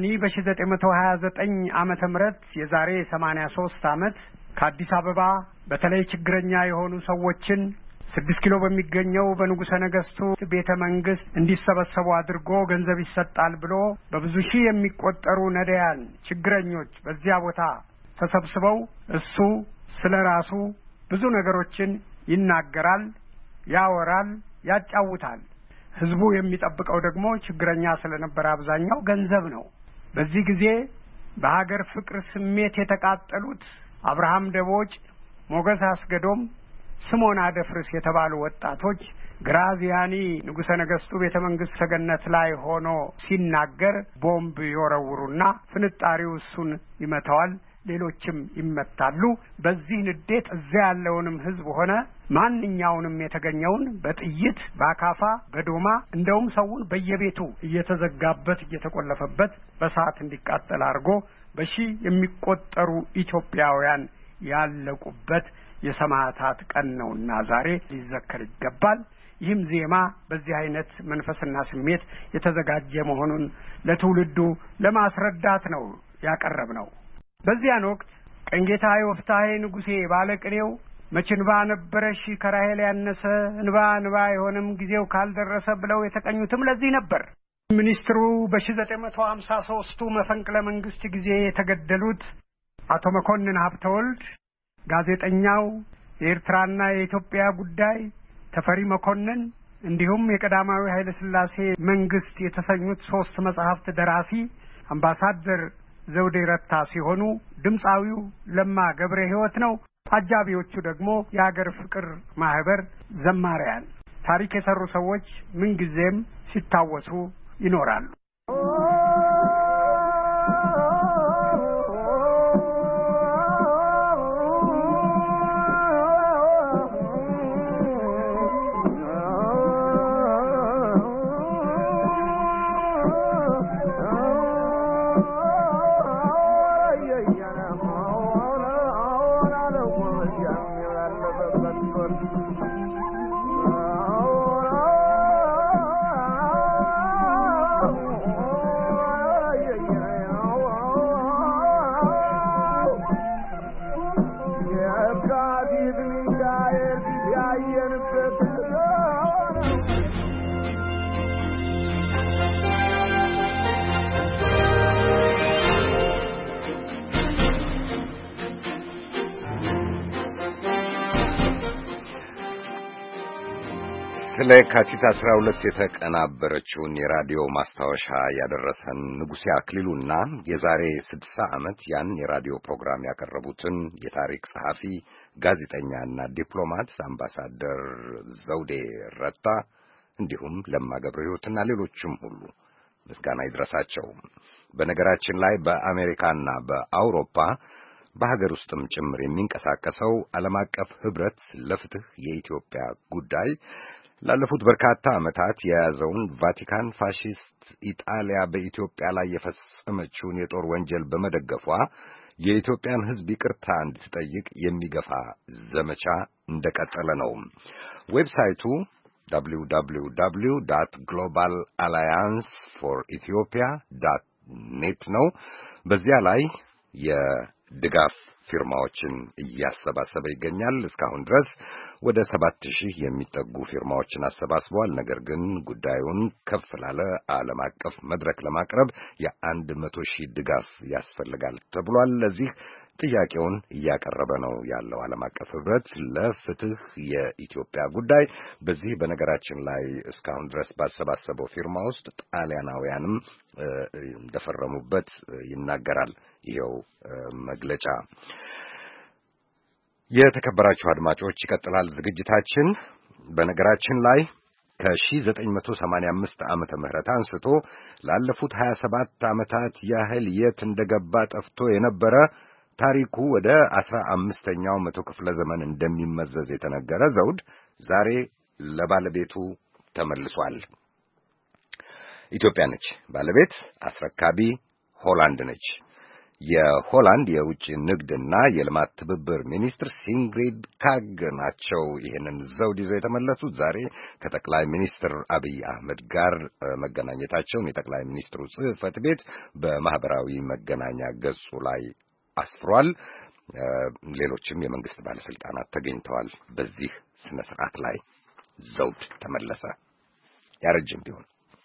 በ1929 ዓመተ ምህረት የዛሬ ሰማንያ ሶስት ዓመት ከአዲስ አበባ በተለይ ችግረኛ የሆኑ ሰዎችን ስድስት ኪሎ በሚገኘው በንጉሠ ነገሥቱ ቤተ መንግስት እንዲሰበሰቡ አድርጎ ገንዘብ ይሰጣል ብሎ በብዙ ሺህ የሚቆጠሩ ነዳያን ችግረኞች በዚያ ቦታ ተሰብስበው እሱ ስለራሱ ብዙ ነገሮችን ይናገራል፣ ያወራል፣ ያጫውታል። ህዝቡ የሚጠብቀው ደግሞ ችግረኛ ስለነበረ አብዛኛው ገንዘብ ነው። በዚህ ጊዜ በሀገር ፍቅር ስሜት የተቃጠሉት አብርሃም ደቦጭ፣ ሞገስ አስገዶም፣ ስሞን አደፍርስ የተባሉ ወጣቶች ግራዚያኒ ንጉሠ ነገሥቱ ቤተ መንግስት ሰገነት ላይ ሆኖ ሲናገር ቦምብ ይወረውሩና ፍንጣሪው እሱን ይመታዋል፣ ሌሎችም ይመታሉ። በዚህ ንዴት እዚያ ያለውንም ህዝብ ሆነ ማንኛውንም የተገኘውን በጥይት በአካፋ በዶማ እንደውም ሰውን በየቤቱ እየተዘጋበት እየተቆለፈበት በሰዓት እንዲቃጠል አድርጎ በሺህ የሚቆጠሩ ኢትዮጵያውያን ያለቁበት የሰማዕታት ቀን ነውና ዛሬ ሊዘከር ይገባል። ይህም ዜማ በዚህ አይነት መንፈስና ስሜት የተዘጋጀ መሆኑን ለትውልዱ ለማስረዳት ነው ያቀረብነው። በዚያን ወቅት ቀንጌታ ዮፍታሔ ንጉሴ ባለቅኔው መችንባ ነበረሽ ከራሄል ያነሰ እንባ እንባ የሆነም ጊዜው ካልደረሰ ብለው የተቀኙትም ለዚህ ነበር። ሚኒስትሩ በ1953 መፈንቅለ መንግስት ጊዜ የተገደሉት አቶ መኮንን ሀብተወልድ፣ ጋዜጠኛው የኤርትራና የኢትዮጵያ ጉዳይ ተፈሪ መኮንን እንዲሁም የቀዳማዊ ኃይለ ሥላሴ መንግስት የተሰኙት ሶስት መጽሐፍት ደራሲ አምባሳደር ዘውዴ ረታ ሲሆኑ ድምጻዊው ለማ ገብረ ሕይወት ነው። አጃቢዎቹ ደግሞ የሀገር ፍቅር ማህበር ዘማሪያን። ታሪክ የሰሩ ሰዎች ምን ጊዜም ሲታወሱ ይኖራሉ። ስለ ካቲት አስራ ሁለት የተቀናበረችውን የራዲዮ ማስታወሻ ያደረሰን ንጉሴ አክሊሉና የዛሬ ስድሳ ዓመት ያን የራዲዮ ፕሮግራም ያቀረቡትን የታሪክ ጸሐፊ ጋዜጠኛና ዲፕሎማት አምባሳደር ዘውዴ ረታ እንዲሁም ለማ ገብረ ሕይወትና ሌሎችም ሁሉ ምስጋና ይድረሳቸው። በነገራችን ላይ በአሜሪካና በአውሮፓ በሀገር ውስጥም ጭምር የሚንቀሳቀሰው ዓለም አቀፍ ህብረት ለፍትህ የኢትዮጵያ ጉዳይ ላለፉት በርካታ ዓመታት የያዘውን ቫቲካን ፋሺስት ኢጣሊያ በኢትዮጵያ ላይ የፈጸመችውን የጦር ወንጀል በመደገፏ የኢትዮጵያን ሕዝብ ይቅርታ እንድትጠይቅ የሚገፋ ዘመቻ እንደቀጠለ ነው። ዌብሳይቱ ደብሊው ደብሊው ደብሊው ዶት ግሎባል አላያንስ ፎር ኢትዮጵያ ዶት ኔት ነው። በዚያ ላይ የድጋፍ ፊርማዎችን እያሰባሰበ ይገኛል። እስካሁን ድረስ ወደ ሰባት ሺህ የሚጠጉ ፊርማዎችን አሰባስበዋል። ነገር ግን ጉዳዩን ከፍ ላለ ዓለም አቀፍ መድረክ ለማቅረብ የአንድ መቶ ሺህ ድጋፍ ያስፈልጋል ተብሏል። ለዚህ ጥያቄውን እያቀረበ ነው ያለው ዓለም አቀፍ ህብረት ለፍትህ የኢትዮጵያ ጉዳይ። በዚህ በነገራችን ላይ እስካሁን ድረስ ባሰባሰበው ፊርማ ውስጥ ጣሊያናውያንም እንደፈረሙበት ይናገራል ይኸው መግለጫ። የተከበራችሁ አድማጮች ይቀጥላል ዝግጅታችን። በነገራችን ላይ ከሺህ ዘጠኝ መቶ ሰማንያ አምስት ዓመተ ምህረት አንስቶ ላለፉት ሀያ ሰባት ዓመታት ያህል የት እንደገባ ጠፍቶ የነበረ ታሪኩ ወደ አስራ አምስተኛው መቶ ክፍለ ዘመን እንደሚመዘዝ የተነገረ ዘውድ ዛሬ ለባለቤቱ ተመልሷል። ኢትዮጵያ ነች ባለቤት፣ አስረካቢ ሆላንድ ነች። የሆላንድ የውጭ ንግድና የልማት ትብብር ሚኒስትር ሲንግሪድ ካግ ናቸው ይህንን ዘውድ ይዘው የተመለሱት። ዛሬ ከጠቅላይ ሚኒስትር አብይ አህመድ ጋር መገናኘታቸውን የጠቅላይ ሚኒስትሩ ጽሕፈት ቤት በማህበራዊ መገናኛ ገጹ ላይ አስፍሯል። ሌሎችም የመንግስት ባለስልጣናት ተገኝተዋል። በዚህ ስነ ስርዓት ላይ ዘውድ ተመለሰ። ያረጅም ቢሆን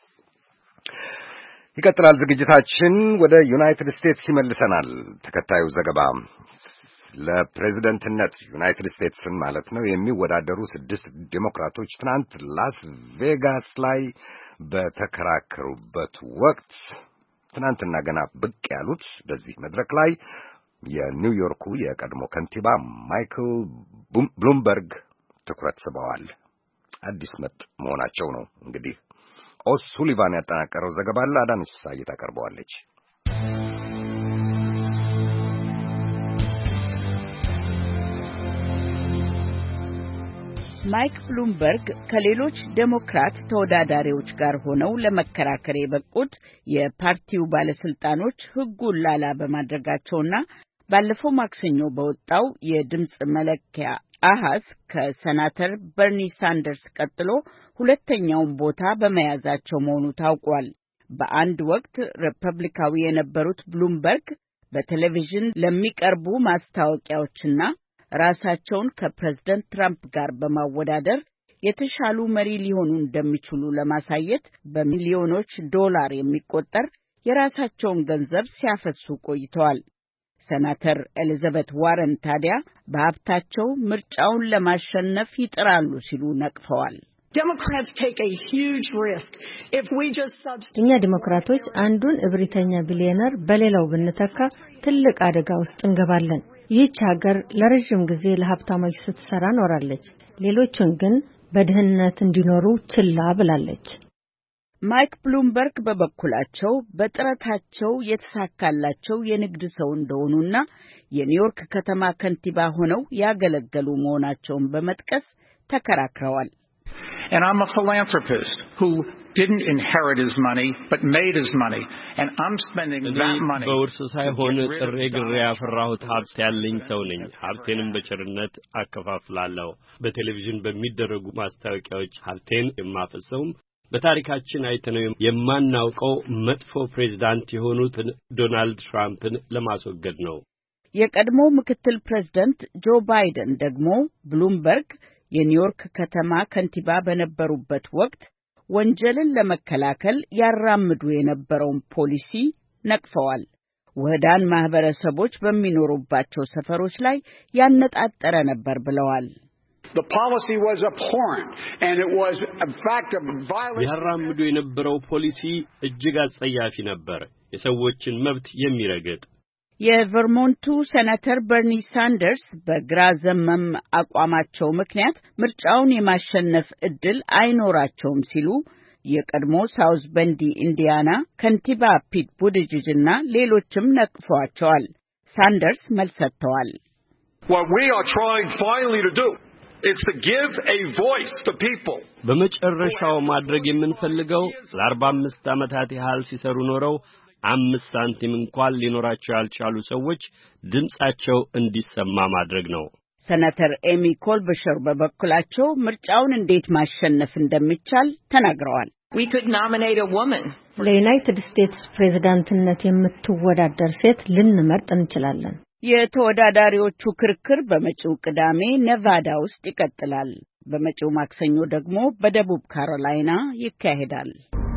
ይቀጥላል ዝግጅታችን። ወደ ዩናይትድ ስቴትስ ይመልሰናል። ተከታዩ ዘገባ ለፕሬዝደንትነት ዩናይትድ ስቴትስን ማለት ነው የሚወዳደሩ ስድስት ዴሞክራቶች ትናንት ላስ ቬጋስ ላይ በተከራከሩበት ወቅት ትናንትና ገና ብቅ ያሉት በዚህ መድረክ ላይ የኒውዮርኩ የቀድሞ ከንቲባ ማይክል ብሉምበርግ ትኩረት ስበዋል። አዲስ መጥ መሆናቸው ነው እንግዲህ። ኦሱሊቫን ያጠናቀረው ዘገባ አለ። አዳነች ሳይ ታቀርበዋለች። ማይክ ብሉምበርግ ከሌሎች ዴሞክራት ተወዳዳሪዎች ጋር ሆነው ለመከራከር የበቁት የፓርቲው ባለስልጣኖች ሕጉን ላላ በማድረጋቸውና ባለፈው ማክሰኞ በወጣው የድምጽ መለኪያ አሃዝ ከሴናተር በርኒ ሳንደርስ ቀጥሎ ሁለተኛውን ቦታ በመያዛቸው መሆኑ ታውቋል። በአንድ ወቅት ሪፐብሊካዊ የነበሩት ብሉምበርግ በቴሌቪዥን ለሚቀርቡ ማስታወቂያዎችና ራሳቸውን ከፕሬዝደንት ትራምፕ ጋር በማወዳደር የተሻሉ መሪ ሊሆኑ እንደሚችሉ ለማሳየት በሚሊዮኖች ዶላር የሚቆጠር የራሳቸውን ገንዘብ ሲያፈሱ ቆይተዋል። ሴናተር ኤሊዛቤት ዋረን ታዲያ በሀብታቸው ምርጫውን ለማሸነፍ ይጥራሉ ሲሉ ነቅፈዋል። እኛ ዲሞክራቶች አንዱን እብሪተኛ ቢሊዮነር በሌላው ብንተካ ትልቅ አደጋ ውስጥ እንገባለን። ይህች ሀገር ለረጅም ጊዜ ለሀብታሞች ስትሰራ ኖራለች። ሌሎችን ግን በድህነት እንዲኖሩ ችላ ብላለች። ማይክ ብሉምበርግ በበኩላቸው በጥረታቸው የተሳካላቸው የንግድ ሰው እንደሆኑና የኒውዮርክ ከተማ ከንቲባ ሆነው ያገለገሉ መሆናቸውን በመጥቀስ ተከራክረዋል። And I'm a philanthropist who didn't inherit his money but made his money and I'm spending that money በውርስ ሳይሆን ጥሬ ግሬ ያፈራሁት ሀብት ያለኝ ሰው ነኝ። ሀብቴንም በቸርነት አከፋፍላለሁ። በቴሌቪዥን በሚደረጉ ማስታወቂያዎች ሀብቴን የማፈሰውም በታሪካችን አይተነው የማናውቀው መጥፎ ፕሬዝዳንት የሆኑትን ዶናልድ ትራምፕን ለማስወገድ ነው። የቀድሞ ምክትል ፕሬዝዳንት ጆ ባይደን ደግሞ ብሉምበርግ የኒውዮርክ ከተማ ከንቲባ በነበሩበት ወቅት ወንጀልን ለመከላከል ያራምዱ የነበረውን ፖሊሲ ነቅፈዋል። ውህዳን ማህበረሰቦች በሚኖሩባቸው ሰፈሮች ላይ ያነጣጠረ ነበር ብለዋል። The policy was abhorrent and it was in fact a violation. ያራምዱ የነበረው ፖሊሲ እጅግ አጸያፊ ነበር፣ የሰዎችን መብት የሚረግጥ። የቨርሞንቱ ሴናተር በርኒ ሳንደርስ በግራ ዘመም አቋማቸው ምክንያት ምርጫውን የማሸነፍ እድል አይኖራቸውም ሲሉ የቀድሞ ሳውዝ ቤንድ ኢንዲያና ከንቲባ ፒት ቡቲጅጅና ሌሎችም ነቅፈዋቸዋል። ሳንደርስ መልስ ሰጥተዋል። What we are trying finally to do is to give a voice to people. በመጨረሻው ማድረግ የምንፈልገው ለአርባ አምስት ዓመታት ያህል ሲሰሩ ኖረው አምስት ሳንቲም እንኳን ሊኖራቸው ያልቻሉ ሰዎች ድምጻቸው እንዲሰማ ማድረግ ነው። ሴናተር ኤሚ ኮልበሸር በበኩላቸው ምርጫውን እንዴት ማሸነፍ እንደሚቻል ተናግረዋል። We could nominate a woman. ለዩናይትድ ስቴትስ ፕሬዝዳንትነት የምትወዳደር ሴት ልንመርጥ እንችላለን። የተወዳዳሪዎቹ ክርክር በመጪው ቅዳሜ ኔቫዳ ውስጥ ይቀጥላል። በመጪው ማክሰኞ ደግሞ በደቡብ ካሮላይና ይካሄዳል።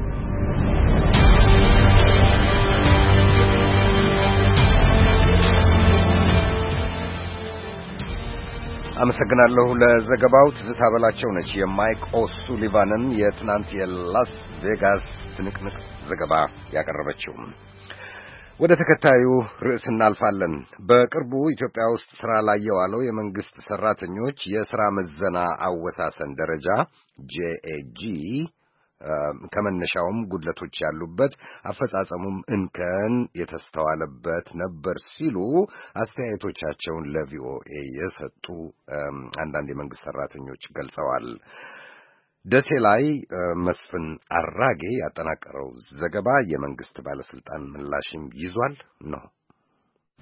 አመሰግናለሁ ለዘገባው። ትዝታ በላቸው ነች የማይክ ኦሱሊቫንን የትናንት የላስ ቬጋስ ትንቅንቅ ዘገባ ያቀረበችው። ወደ ተከታዩ ርዕስ እናልፋለን። በቅርቡ ኢትዮጵያ ውስጥ ስራ ላይ የዋለው የመንግስት ሰራተኞች የሥራ ምዘና አወሳሰን ደረጃ ጄኤጂ ከመነሻውም ጉድለቶች ያሉበት አፈጻጸሙም እንከን የተስተዋለበት ነበር ሲሉ አስተያየቶቻቸውን ለቪኦኤ የሰጡ አንዳንድ የመንግስት ሰራተኞች ገልጸዋል። ደሴ ላይ መስፍን አራጌ ያጠናቀረው ዘገባ የመንግስት ባለስልጣን ምላሽም ይዟል ነው።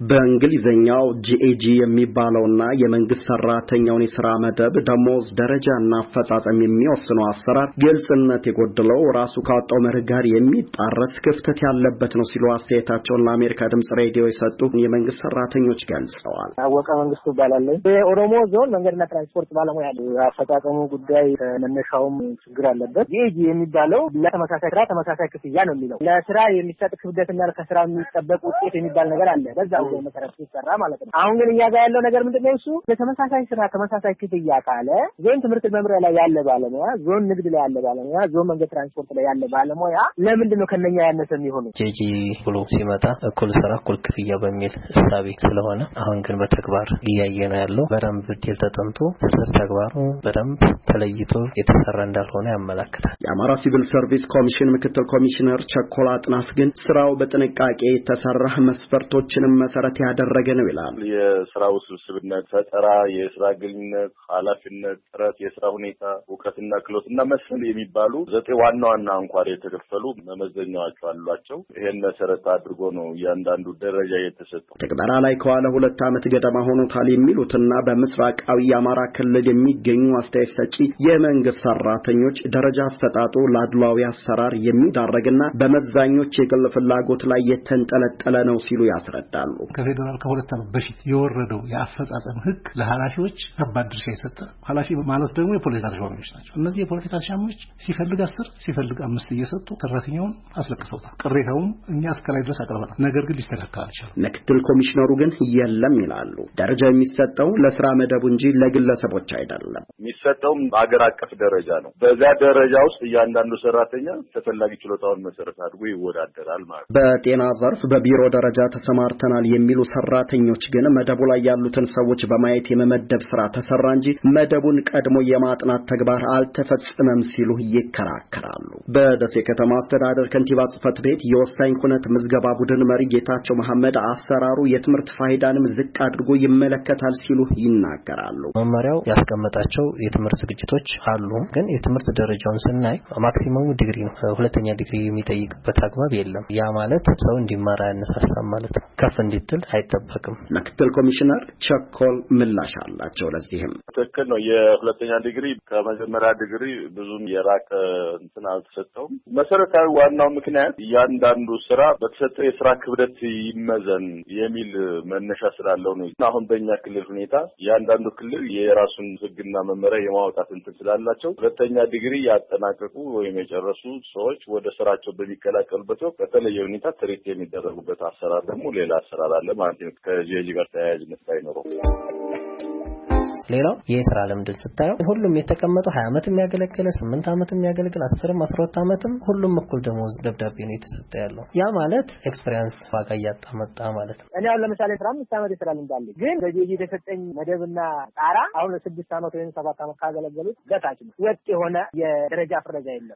በእንግሊዝኛው ጂኤጂ የሚባለውና የመንግስት ሰራተኛውን የሥራ መደብ ደሞዝ ደረጃና አፈጻጸም የሚወስነው አሰራር ግልጽነት የጎደለው ራሱ ካወጣው መርህ ጋር የሚጣረስ ክፍተት ያለበት ነው ሲሉ አስተያየታቸውን ለአሜሪካ ድምጽ ሬዲዮ የሰጡ የመንግስት ሰራተኞች ገልጸዋል። አወቀ መንግስቱ ይባላል። በኦሮሞ ዞን መንገድና ትራንስፖርት ባለሙያ አፈጻጸሙ ጉዳይ መነሻውም ችግር አለበት። ጂኤጂ የሚባለው ለተመሳሳይ ስራ ተመሳሳይ ክፍያ ነው የሚለው። ለስራ የሚሰጥ ክብደትና ከስራ የሚጠበቅ ውጤት የሚባል ነገር አለ። በዛው መሰረት ሲሰራ ማለት ነው። አሁን ግን እያጋ ያለው ነገር ምንድነው? እሱ ለተመሳሳይ ስራ ተመሳሳይ ክፍያ ካለ ዞን ትምህርት መምሪያ ላይ ያለ ባለሙያ፣ ዞን ንግድ ላይ ያለ ባለሙያ፣ ዞን መንገድ ትራንስፖርት ላይ ያለ ባለሙያ ለምንድነው ከነኛ ያነሰ የሚሆነው? ጂጂ ብሎ ሲመጣ እኩል ስራ እኩል ክፍያ በሚል እሳቤ ስለሆነ አሁን ግን በተግባር እያየ ነው ያለው። በደንብ ዲል ተጠንቶ ዝርዝር ተግባሩ በደንብ ተለይቶ የተሰራ እንዳልሆነ ያመለክታል። የአማራ ሲቪል ሰርቪስ ኮሚሽን ምክትል ኮሚሽነር ቸኮላ አጥናፍ ግን ስራው በጥንቃቄ የተሰራ መስፈርቶችንም መሰረት ያደረገ ነው ይላል። የስራው ውስብስብነት፣ ፈጠራ፣ የስራ ግንኙነት፣ ኃላፊነት፣ ጥረት፣ የስራ ሁኔታ፣ እውቀትና ክህሎትና መሰል የሚባሉ ዘጠኝ ዋና ዋና አንኳር የተከፈሉ መመዘኛዎች አሏቸው። ይሄን መሰረት አድርጎ ነው እያንዳንዱ ደረጃ የተሰጠው። ተግባራ ላይ ከዋለ ሁለት ዓመት ገደማ ሆኖታል የሚሉትና በምስራቃዊ የአማራ ክልል የሚገኙ አስተያየት ሰጪ የመንግስት ሰራተኞች ደረጃ አሰጣጡ ለአድሏዊ አሰራር የሚዳረግና በመዛኞች የግል ፍላጎት ላይ የተንጠለጠለ ነው ሲሉ ያስረዳሉ። ከፌደራል ከሁለት ዓመት በፊት የወረደው የአፈጻጸም ህግ ለሐላፊዎች ከባድ ድርሻ የሰጠ ሐላፊ ማለት ደግሞ የፖለቲካ ተሿሚዎች ናቸው። እነዚህ የፖለቲካ ተሿሚዎች ሲፈልግ አስር ሲፈልግ አምስት እየሰጡ ሰራተኛውን አስለቅሰውታል። ቅሬታውን እኛ እስከላይ ድረስ አቅርበናል። ነገር ግን ሊስተካከል አልቻለም። ምክትል ኮሚሽነሩ ግን የለም ይላሉ። ደረጃ የሚሰጠው ለስራ መደቡ እንጂ ለግለሰቦች አይደለም። የሚሰጠው በአገር አቀፍ ደረጃ ነው። በዛ ደረጃ ውስጥ እያንዳንዱ ሰራተኛ ተፈላጊ ችሎታውን መሰረት አድርጎ ይወዳደራል ማለት ነው። በጤና ዘርፍ በቢሮ ደረጃ ተሰማርተናል የሚሉ ሰራተኞች ግን መደቡ ላይ ያሉትን ሰዎች በማየት የመመደብ ስራ ተሰራ እንጂ መደቡን ቀድሞ የማጥናት ተግባር አልተፈጸመም ሲሉ ይከራከራሉ። በደሴ ከተማ አስተዳደር ከንቲባ ጽሕፈት ቤት የወሳኝ ኩነት ምዝገባ ቡድን መሪ ጌታቸው መሐመድ አሰራሩ የትምህርት ፋይዳንም ዝቅ አድርጎ ይመለከታል ሲሉ ይናገራሉ። መመሪያው ያስቀመጣቸው የትምህርት ዝግጅቶች አሉ። ግን የትምህርት ደረጃውን ስናይ ማክሲመሙ ዲግሪ ነው። ሁለተኛ ዲግሪ የሚጠይቅበት አግባብ የለም። ያ ማለት ሰው እንዲማር ያነሳሳል ማለት ነው። ከፍ እንዲትል አይጠበቅም። ምክትል ኮሚሽነር ቸኮል ምላሽ አላቸው። ለዚህም ትክክል ነው። የሁለተኛ ዲግሪ ከመጀመሪያ ዲግሪ ብዙም የራቀ እንትን አልተሰጠውም። መሰረታዊ ዋናው ምክንያት እያንዳንዱ ስራ በተሰጠው የስራ ክብደት ይመዘን የሚል መነሻ ስላለው ነው። አሁን በእኛ ክልል ሁኔታ እያንዳንዱ ክልል የራሱን ህግና መመሪያ የማውጣት እንትን ስላላቸው ሁለተኛ ዲግሪ ያጠናቀቁ ወይም የጨረሱ ሰዎች ወደ ስራቸው በሚቀላቀሉበት ወቅት በተለየ ሁኔታ ትሪት የሚደረጉበት አሰራር ደግሞ ሌላ አሰራር አለ ማለት ነው። ከጂጂ ጋር ተያያዥነት ሳይኖረው ሌላው የስራ ልምድ ስታየው ሁሉም የተቀመጠው ሀያ አመት የሚያገለግል ስምንት አመት የሚያገለግል አስርም አስራ ሁለት አመትም ሁሉም እኩል ደሞዝ ደብዳቤ ነው የተሰጠ ያለው። ያ ማለት ኤክስፒሪየንስ ዋጋ እያጣ መጣ ማለት ነው። እኔ አሁን ለምሳሌ አስራ አምስት አመት የስራ ልምድ አለኝ። ግን በጂጂ የተሰጠኝ መደብና ጣራ አሁን ስድስት አመት ወይም ሰባት አመት ካገለገሉት በታች ነው። ወጥ የሆነ የደረጃ ፍረጃ የለም።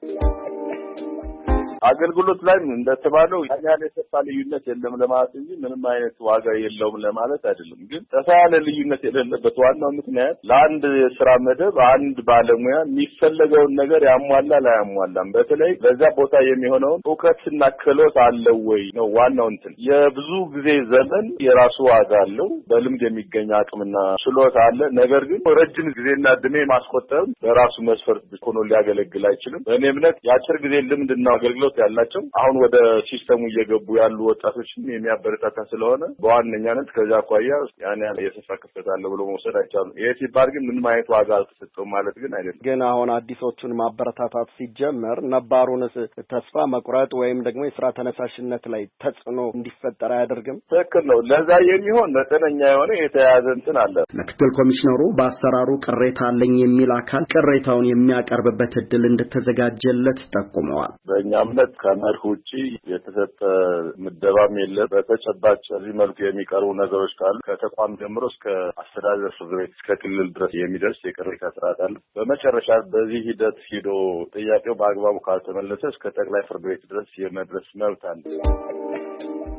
አገልግሎት ላይ እንደተባለው ያለ የሰፋ ልዩነት የለም ለማለት እንጂ ምንም አይነት ዋጋ የለውም ለማለት አይደለም። ግን ሰፋ ያለ ልዩነት የሌለበት ዋናው ምክንያት ለአንድ የስራ መደብ አንድ ባለሙያ የሚፈለገውን ነገር ያሟላል አያሟላም፣ በተለይ በዛ ቦታ የሚሆነውን እውቀትና ክህሎት አለው ወይ ነው ዋናው እንትን። የብዙ ጊዜ ዘመን የራሱ ዋጋ አለው፣ በልምድ የሚገኝ አቅምና ችሎታ አለ። ነገር ግን ረጅም ጊዜና እድሜ ማስቆጠር በራሱ መስፈርት ሆኖ ሊያገለግል አይችልም። በእኔ እምነት የአጭር ጊዜ ልምድና አገልግሎት ያላቸው አሁን ወደ ሲስተሙ እየገቡ ያሉ ወጣቶችን የሚያበረታታ ስለሆነ በዋነኛነት ከዛ አኳያ ያን ያለ የሰፋ ክፍተት አለ ብሎ መውሰድ አይቻልም። ይሄ ሲባል ግን ምንም አይነት ዋጋ አልተሰጠውም ማለት ግን አይደለም። ግን አሁን አዲሶቹን ማበረታታት ሲጀመር ነባሩንስ ተስፋ መቁረጥ ወይም ደግሞ የስራ ተነሳሽነት ላይ ተጽዕኖ እንዲፈጠር አያደርግም? ትክክል ነው። ለዛ የሚሆን መጠነኛ የሆነ የተያያዘ እንትን አለ። ምክትል ኮሚሽነሩ በአሰራሩ ቅሬታ አለኝ የሚል አካል ቅሬታውን የሚያቀርብበት እድል እንደተዘጋጀለት ጠቁመዋል። በእኛ እምነት ከመርህ ውጪ የተሰጠ ምደባም የለም። በተጨባጭ እዚህ መልኩ የሚቀርቡ ነገሮች ካሉ ከተቋም ጀምሮ እስከ አስተዳደር ፍርድ ቤት እስከ ክልል ድረስ የሚደርስ የቅሬታ ስርዓት አለ። በመጨረሻ በዚህ ሂደት ሂዶ ጥያቄው በአግባቡ ካልተመለሰ እስከ ጠቅላይ ፍርድ ቤት ድረስ የመድረስ መብት አለ።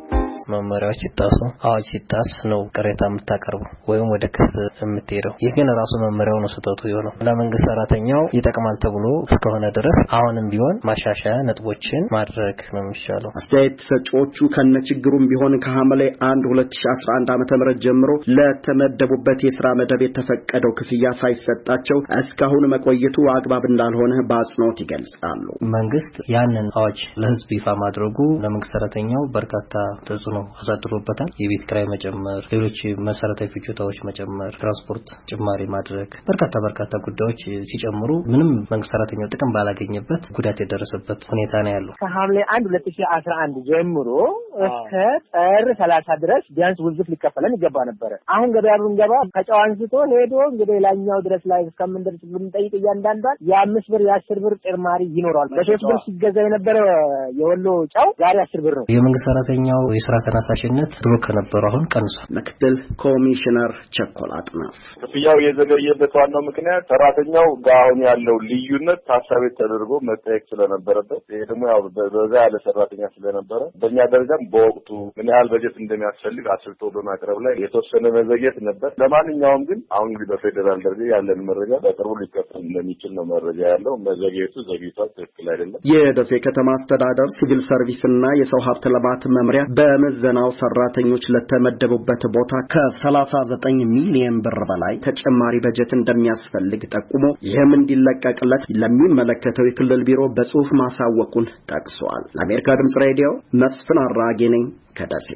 መመሪያዎች ሲጣሱ አዋጅ ሲጣስ ነው ቅሬታ የምታቀርበው ወይም ወደ ክስ የምትሄደው። ይህ ግን ራሱ መመሪያው ነው ስህተቱ የሆነው። ለመንግስት ሰራተኛው ይጠቅማል ተብሎ እስከሆነ ድረስ አሁንም ቢሆን ማሻሻያ ነጥቦችን ማድረግ ነው የሚሻለው። አስተያየት ሰጪዎቹ ከነችግሩም ቢሆን ከሐምሌ አንድ ሁለት ሺህ አስራ አንድ ዓመተ ምህረት ጀምሮ ለተመደቡበት የሥራ መደብ የተፈቀደው ክፍያ ሳይሰጣቸው እስካሁን መቆየቱ አግባብ እንዳልሆነ በአጽንኦት ይገልጻሉ። መንግስት ያንን አዋጅ ለህዝብ ይፋ ማድረጉ ለመንግስት ሰራተኛው በርካታ ተጽዕኖ አሳድሮበታል። የቤት ኪራይ መጨመር፣ ሌሎች መሰረታዊ ፍጆታዎች መጨመር፣ ትራንስፖርት ጭማሪ ማድረግ፣ በርካታ በርካታ ጉዳዮች ሲጨምሩ ምንም መንግስት ሰራተኛው ጥቅም ባላገኘበት ጉዳት የደረሰበት ሁኔታ ነው ያለው። ከሐምሌ አንድ ሁለት ሺህ አስራ አንድ ጀምሮ እስከ ጥር ሰላሳ ድረስ ቢያንስ ውዝፍ ሊከፈለን ይገባ ነበር። አሁን ገበያ ብንገባ ከጨው አንስቶ ሄዶ እንግዲህ ላኛው ድረስ ላይ እስከምንደርስ ብንጠይቅ እያንዳንዷን የአምስት ብር የአስር ብር ጭማሪ ይኖራል። በሶስት ብር ሲገዛ የነበረ የወሎ ጨው ዛሬ አስር ብር ነው። የመንግስት ሰራተኛው የሥራ ተነሳሽነት ድሮ ከነበረው አሁን ቀንሷል። ምክትል ኮሚሽነር ቸኮል አጥናፍ ክፍያው የዘገየበት ዋናው ምክንያት ሰራተኛው ጋር አሁን ያለው ልዩነት ታሳቢ ተደርጎ መጠየቅ ስለነበረበት፣ ይሄ ደግሞ ያው በዛ ያለ ሰራተኛ ስለነበረ በእኛ ደረጃም በወቅቱ ምን ያህል በጀት እንደሚያስፈልግ አስልቶ በማቅረብ ላይ የተወሰነ መዘግየት ነበር። ለማንኛውም ግን አሁን እንግዲህ በፌዴራል ደረጃ ያለን መረጃ በቅርቡ ሊከፈል እንደሚችል ነው መረጃ ያለው። መዘግየቱ ዘግይቷል፣ ትክክል አይደለም። የደሴ ከተማ አስተዳደር ሲቪል ሰርቪስና የሰው ሀብት ልማት መምሪያ በምዘናው ሰራተኞች ለተመደቡበት ቦታ ከሰላሳ ዘጠኝ ሚሊዮን ብር በላይ ተጨማሪ በጀት እንደሚያስፈልግ ጠቁሞ ይህም እንዲለቀቅለት ለሚመለከተው የክልል ቢሮ በጽሁፍ ማሳወቁን ጠቅሷል። ለአሜሪካ ድምጽ ሬዲዮ መስፍን አራጌ ነኝ ከደሴ።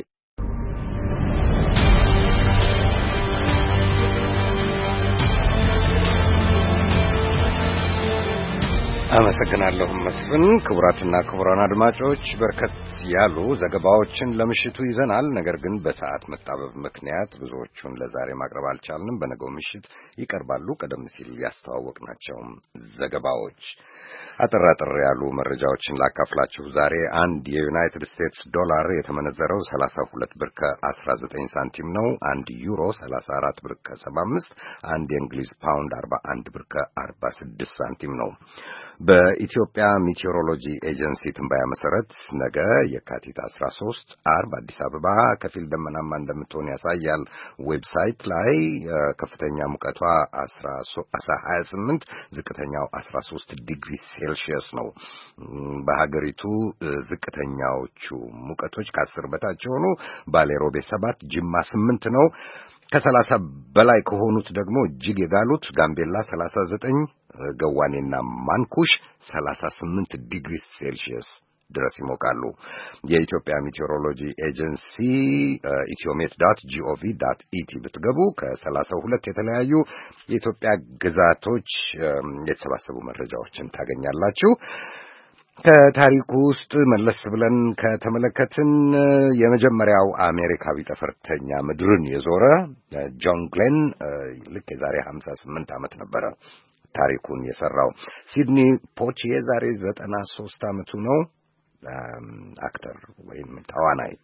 አመሰግናለሁ መስፍን። ክቡራትና ክቡራን አድማጮች በርከት ያሉ ዘገባዎችን ለምሽቱ ይዘናል። ነገር ግን በሰዓት መጣበብ ምክንያት ብዙዎቹን ለዛሬ ማቅረብ አልቻልንም። በነገው ምሽት ይቀርባሉ። ቀደም ሲል ያስተዋወቅናቸው ዘገባዎች አጠር አጠር ያሉ መረጃዎችን ላካፍላችሁ። ዛሬ አንድ የዩናይትድ ስቴትስ ዶላር የተመነዘረው ሰላሳ ሁለት ብር ከአስራ ዘጠኝ ሳንቲም ነው። አንድ ዩሮ ሰላሳ አራት ብር ከሰባ አምስት፣ አንድ የእንግሊዝ ፓውንድ አርባ አንድ ብር ከአርባ ስድስት ሳንቲም ነው። በኢትዮጵያ ሜቴዎሮሎጂ ኤጀንሲ ትንበያ መሰረት ነገ የካቲት አስራ ሶስት አርብ አዲስ አበባ ከፊል ደመናማ እንደምትሆን ያሳያል። ዌብሳይት ላይ ከፍተኛ ሙቀቷ ሀያ ስምንት ዝቅተኛው አስራ ሶስት ዲግሪ ሴልሺየስ ነው። በሀገሪቱ ዝቅተኛዎቹ ሙቀቶች ከአስር በታች ሆኑ ባሌ ሮቤ ሰባት፣ ጅማ ስምንት ነው። ከሰላሳ በላይ ከሆኑት ደግሞ እጅግ የጋሉት ጋምቤላ ሰላሳ ዘጠኝ፣ ገዋኔና ማንኩሽ ሰላሳ ስምንት ዲግሪ ሴልሺየስ ድረስ ይሞቃሉ። የኢትዮጵያ ሜቴዎሮሎጂ ኤጀንሲ ኢትዮሜት ዶት ጂኦቪ ዶት ኢቲ ብትገቡ ከሰላሳ ሁለት የተለያዩ የኢትዮጵያ ግዛቶች የተሰባሰቡ መረጃዎችን ታገኛላችሁ። ከታሪኩ ውስጥ መለስ ብለን ከተመለከትን የመጀመሪያው አሜሪካዊ ጠፈርተኛ ምድርን የዞረ ጆን ግሌን ልክ የዛሬ ሀምሳ ስምንት ዓመት ነበረ ታሪኩን የሰራው። ሲድኒ ፖቺዬ ዛሬ ዘጠና ሦስት ዓመቱ ነው። አክተር ወይም ተዋናይ።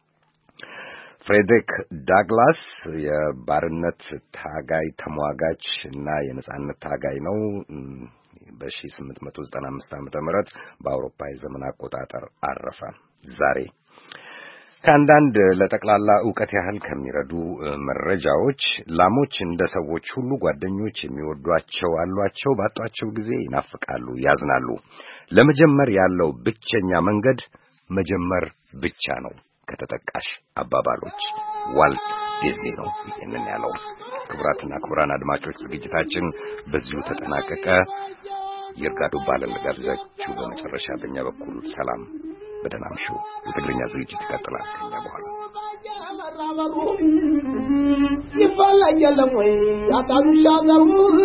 ፍሬድሪክ ዳግላስ የባርነት ታጋይ ተሟጋች እና የነጻነት ታጋይ ነው። በሺህ ስምንት መቶ ዘጠና አምስት ዓመተ ምህረት በአውሮፓ የዘመን አቆጣጠር አረፈ። ዛሬ ከአንዳንድ ለጠቅላላ ዕውቀት ያህል ከሚረዱ መረጃዎች ላሞች እንደ ሰዎች ሁሉ ጓደኞች የሚወዷቸው አሏቸው፣ ባጧቸው ጊዜ ይናፍቃሉ፣ ያዝናሉ። ለመጀመር ያለው ብቸኛ መንገድ መጀመር ብቻ ነው ከተጠቃሽ አባባሎች ዋልት ዲዝኒ ነው ይህንን ያለው። ክቡራትና ክቡራን አድማጮች ዝግጅታችን በዚሁ ተጠናቀቀ። ይርጋዱ ባለን ጋብዛችሁ በመጨረሻ በእኛ በኩል ሰላም፣ በደህና እምሹ። የትግርኛ ዝግጅት ይቀጥላል ከኛ በኋላ። ይፈለግ የለም ወይ አጣሉሻ ዘሩ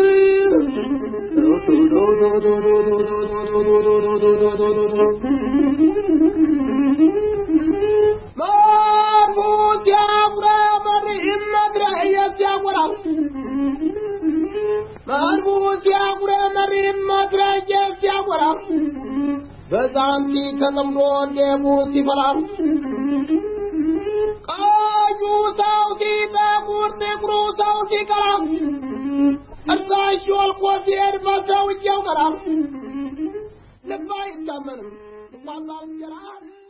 ማርሙት ያምራ መሪም መድረየት ያወራ ማርሙት ያምራ መሪም መድረየት ያወራ በዛንቲ ተጠምዶ እንደሙት ይፈላል ቀዩ ሰው ሲጠቁር ጥቁሩ ሰው ሲቀራ እርሳሽ ወልቆ ሲሄድ በሰውየው ቀራ ልባ ይታመንም እንኳን ባልንጀራ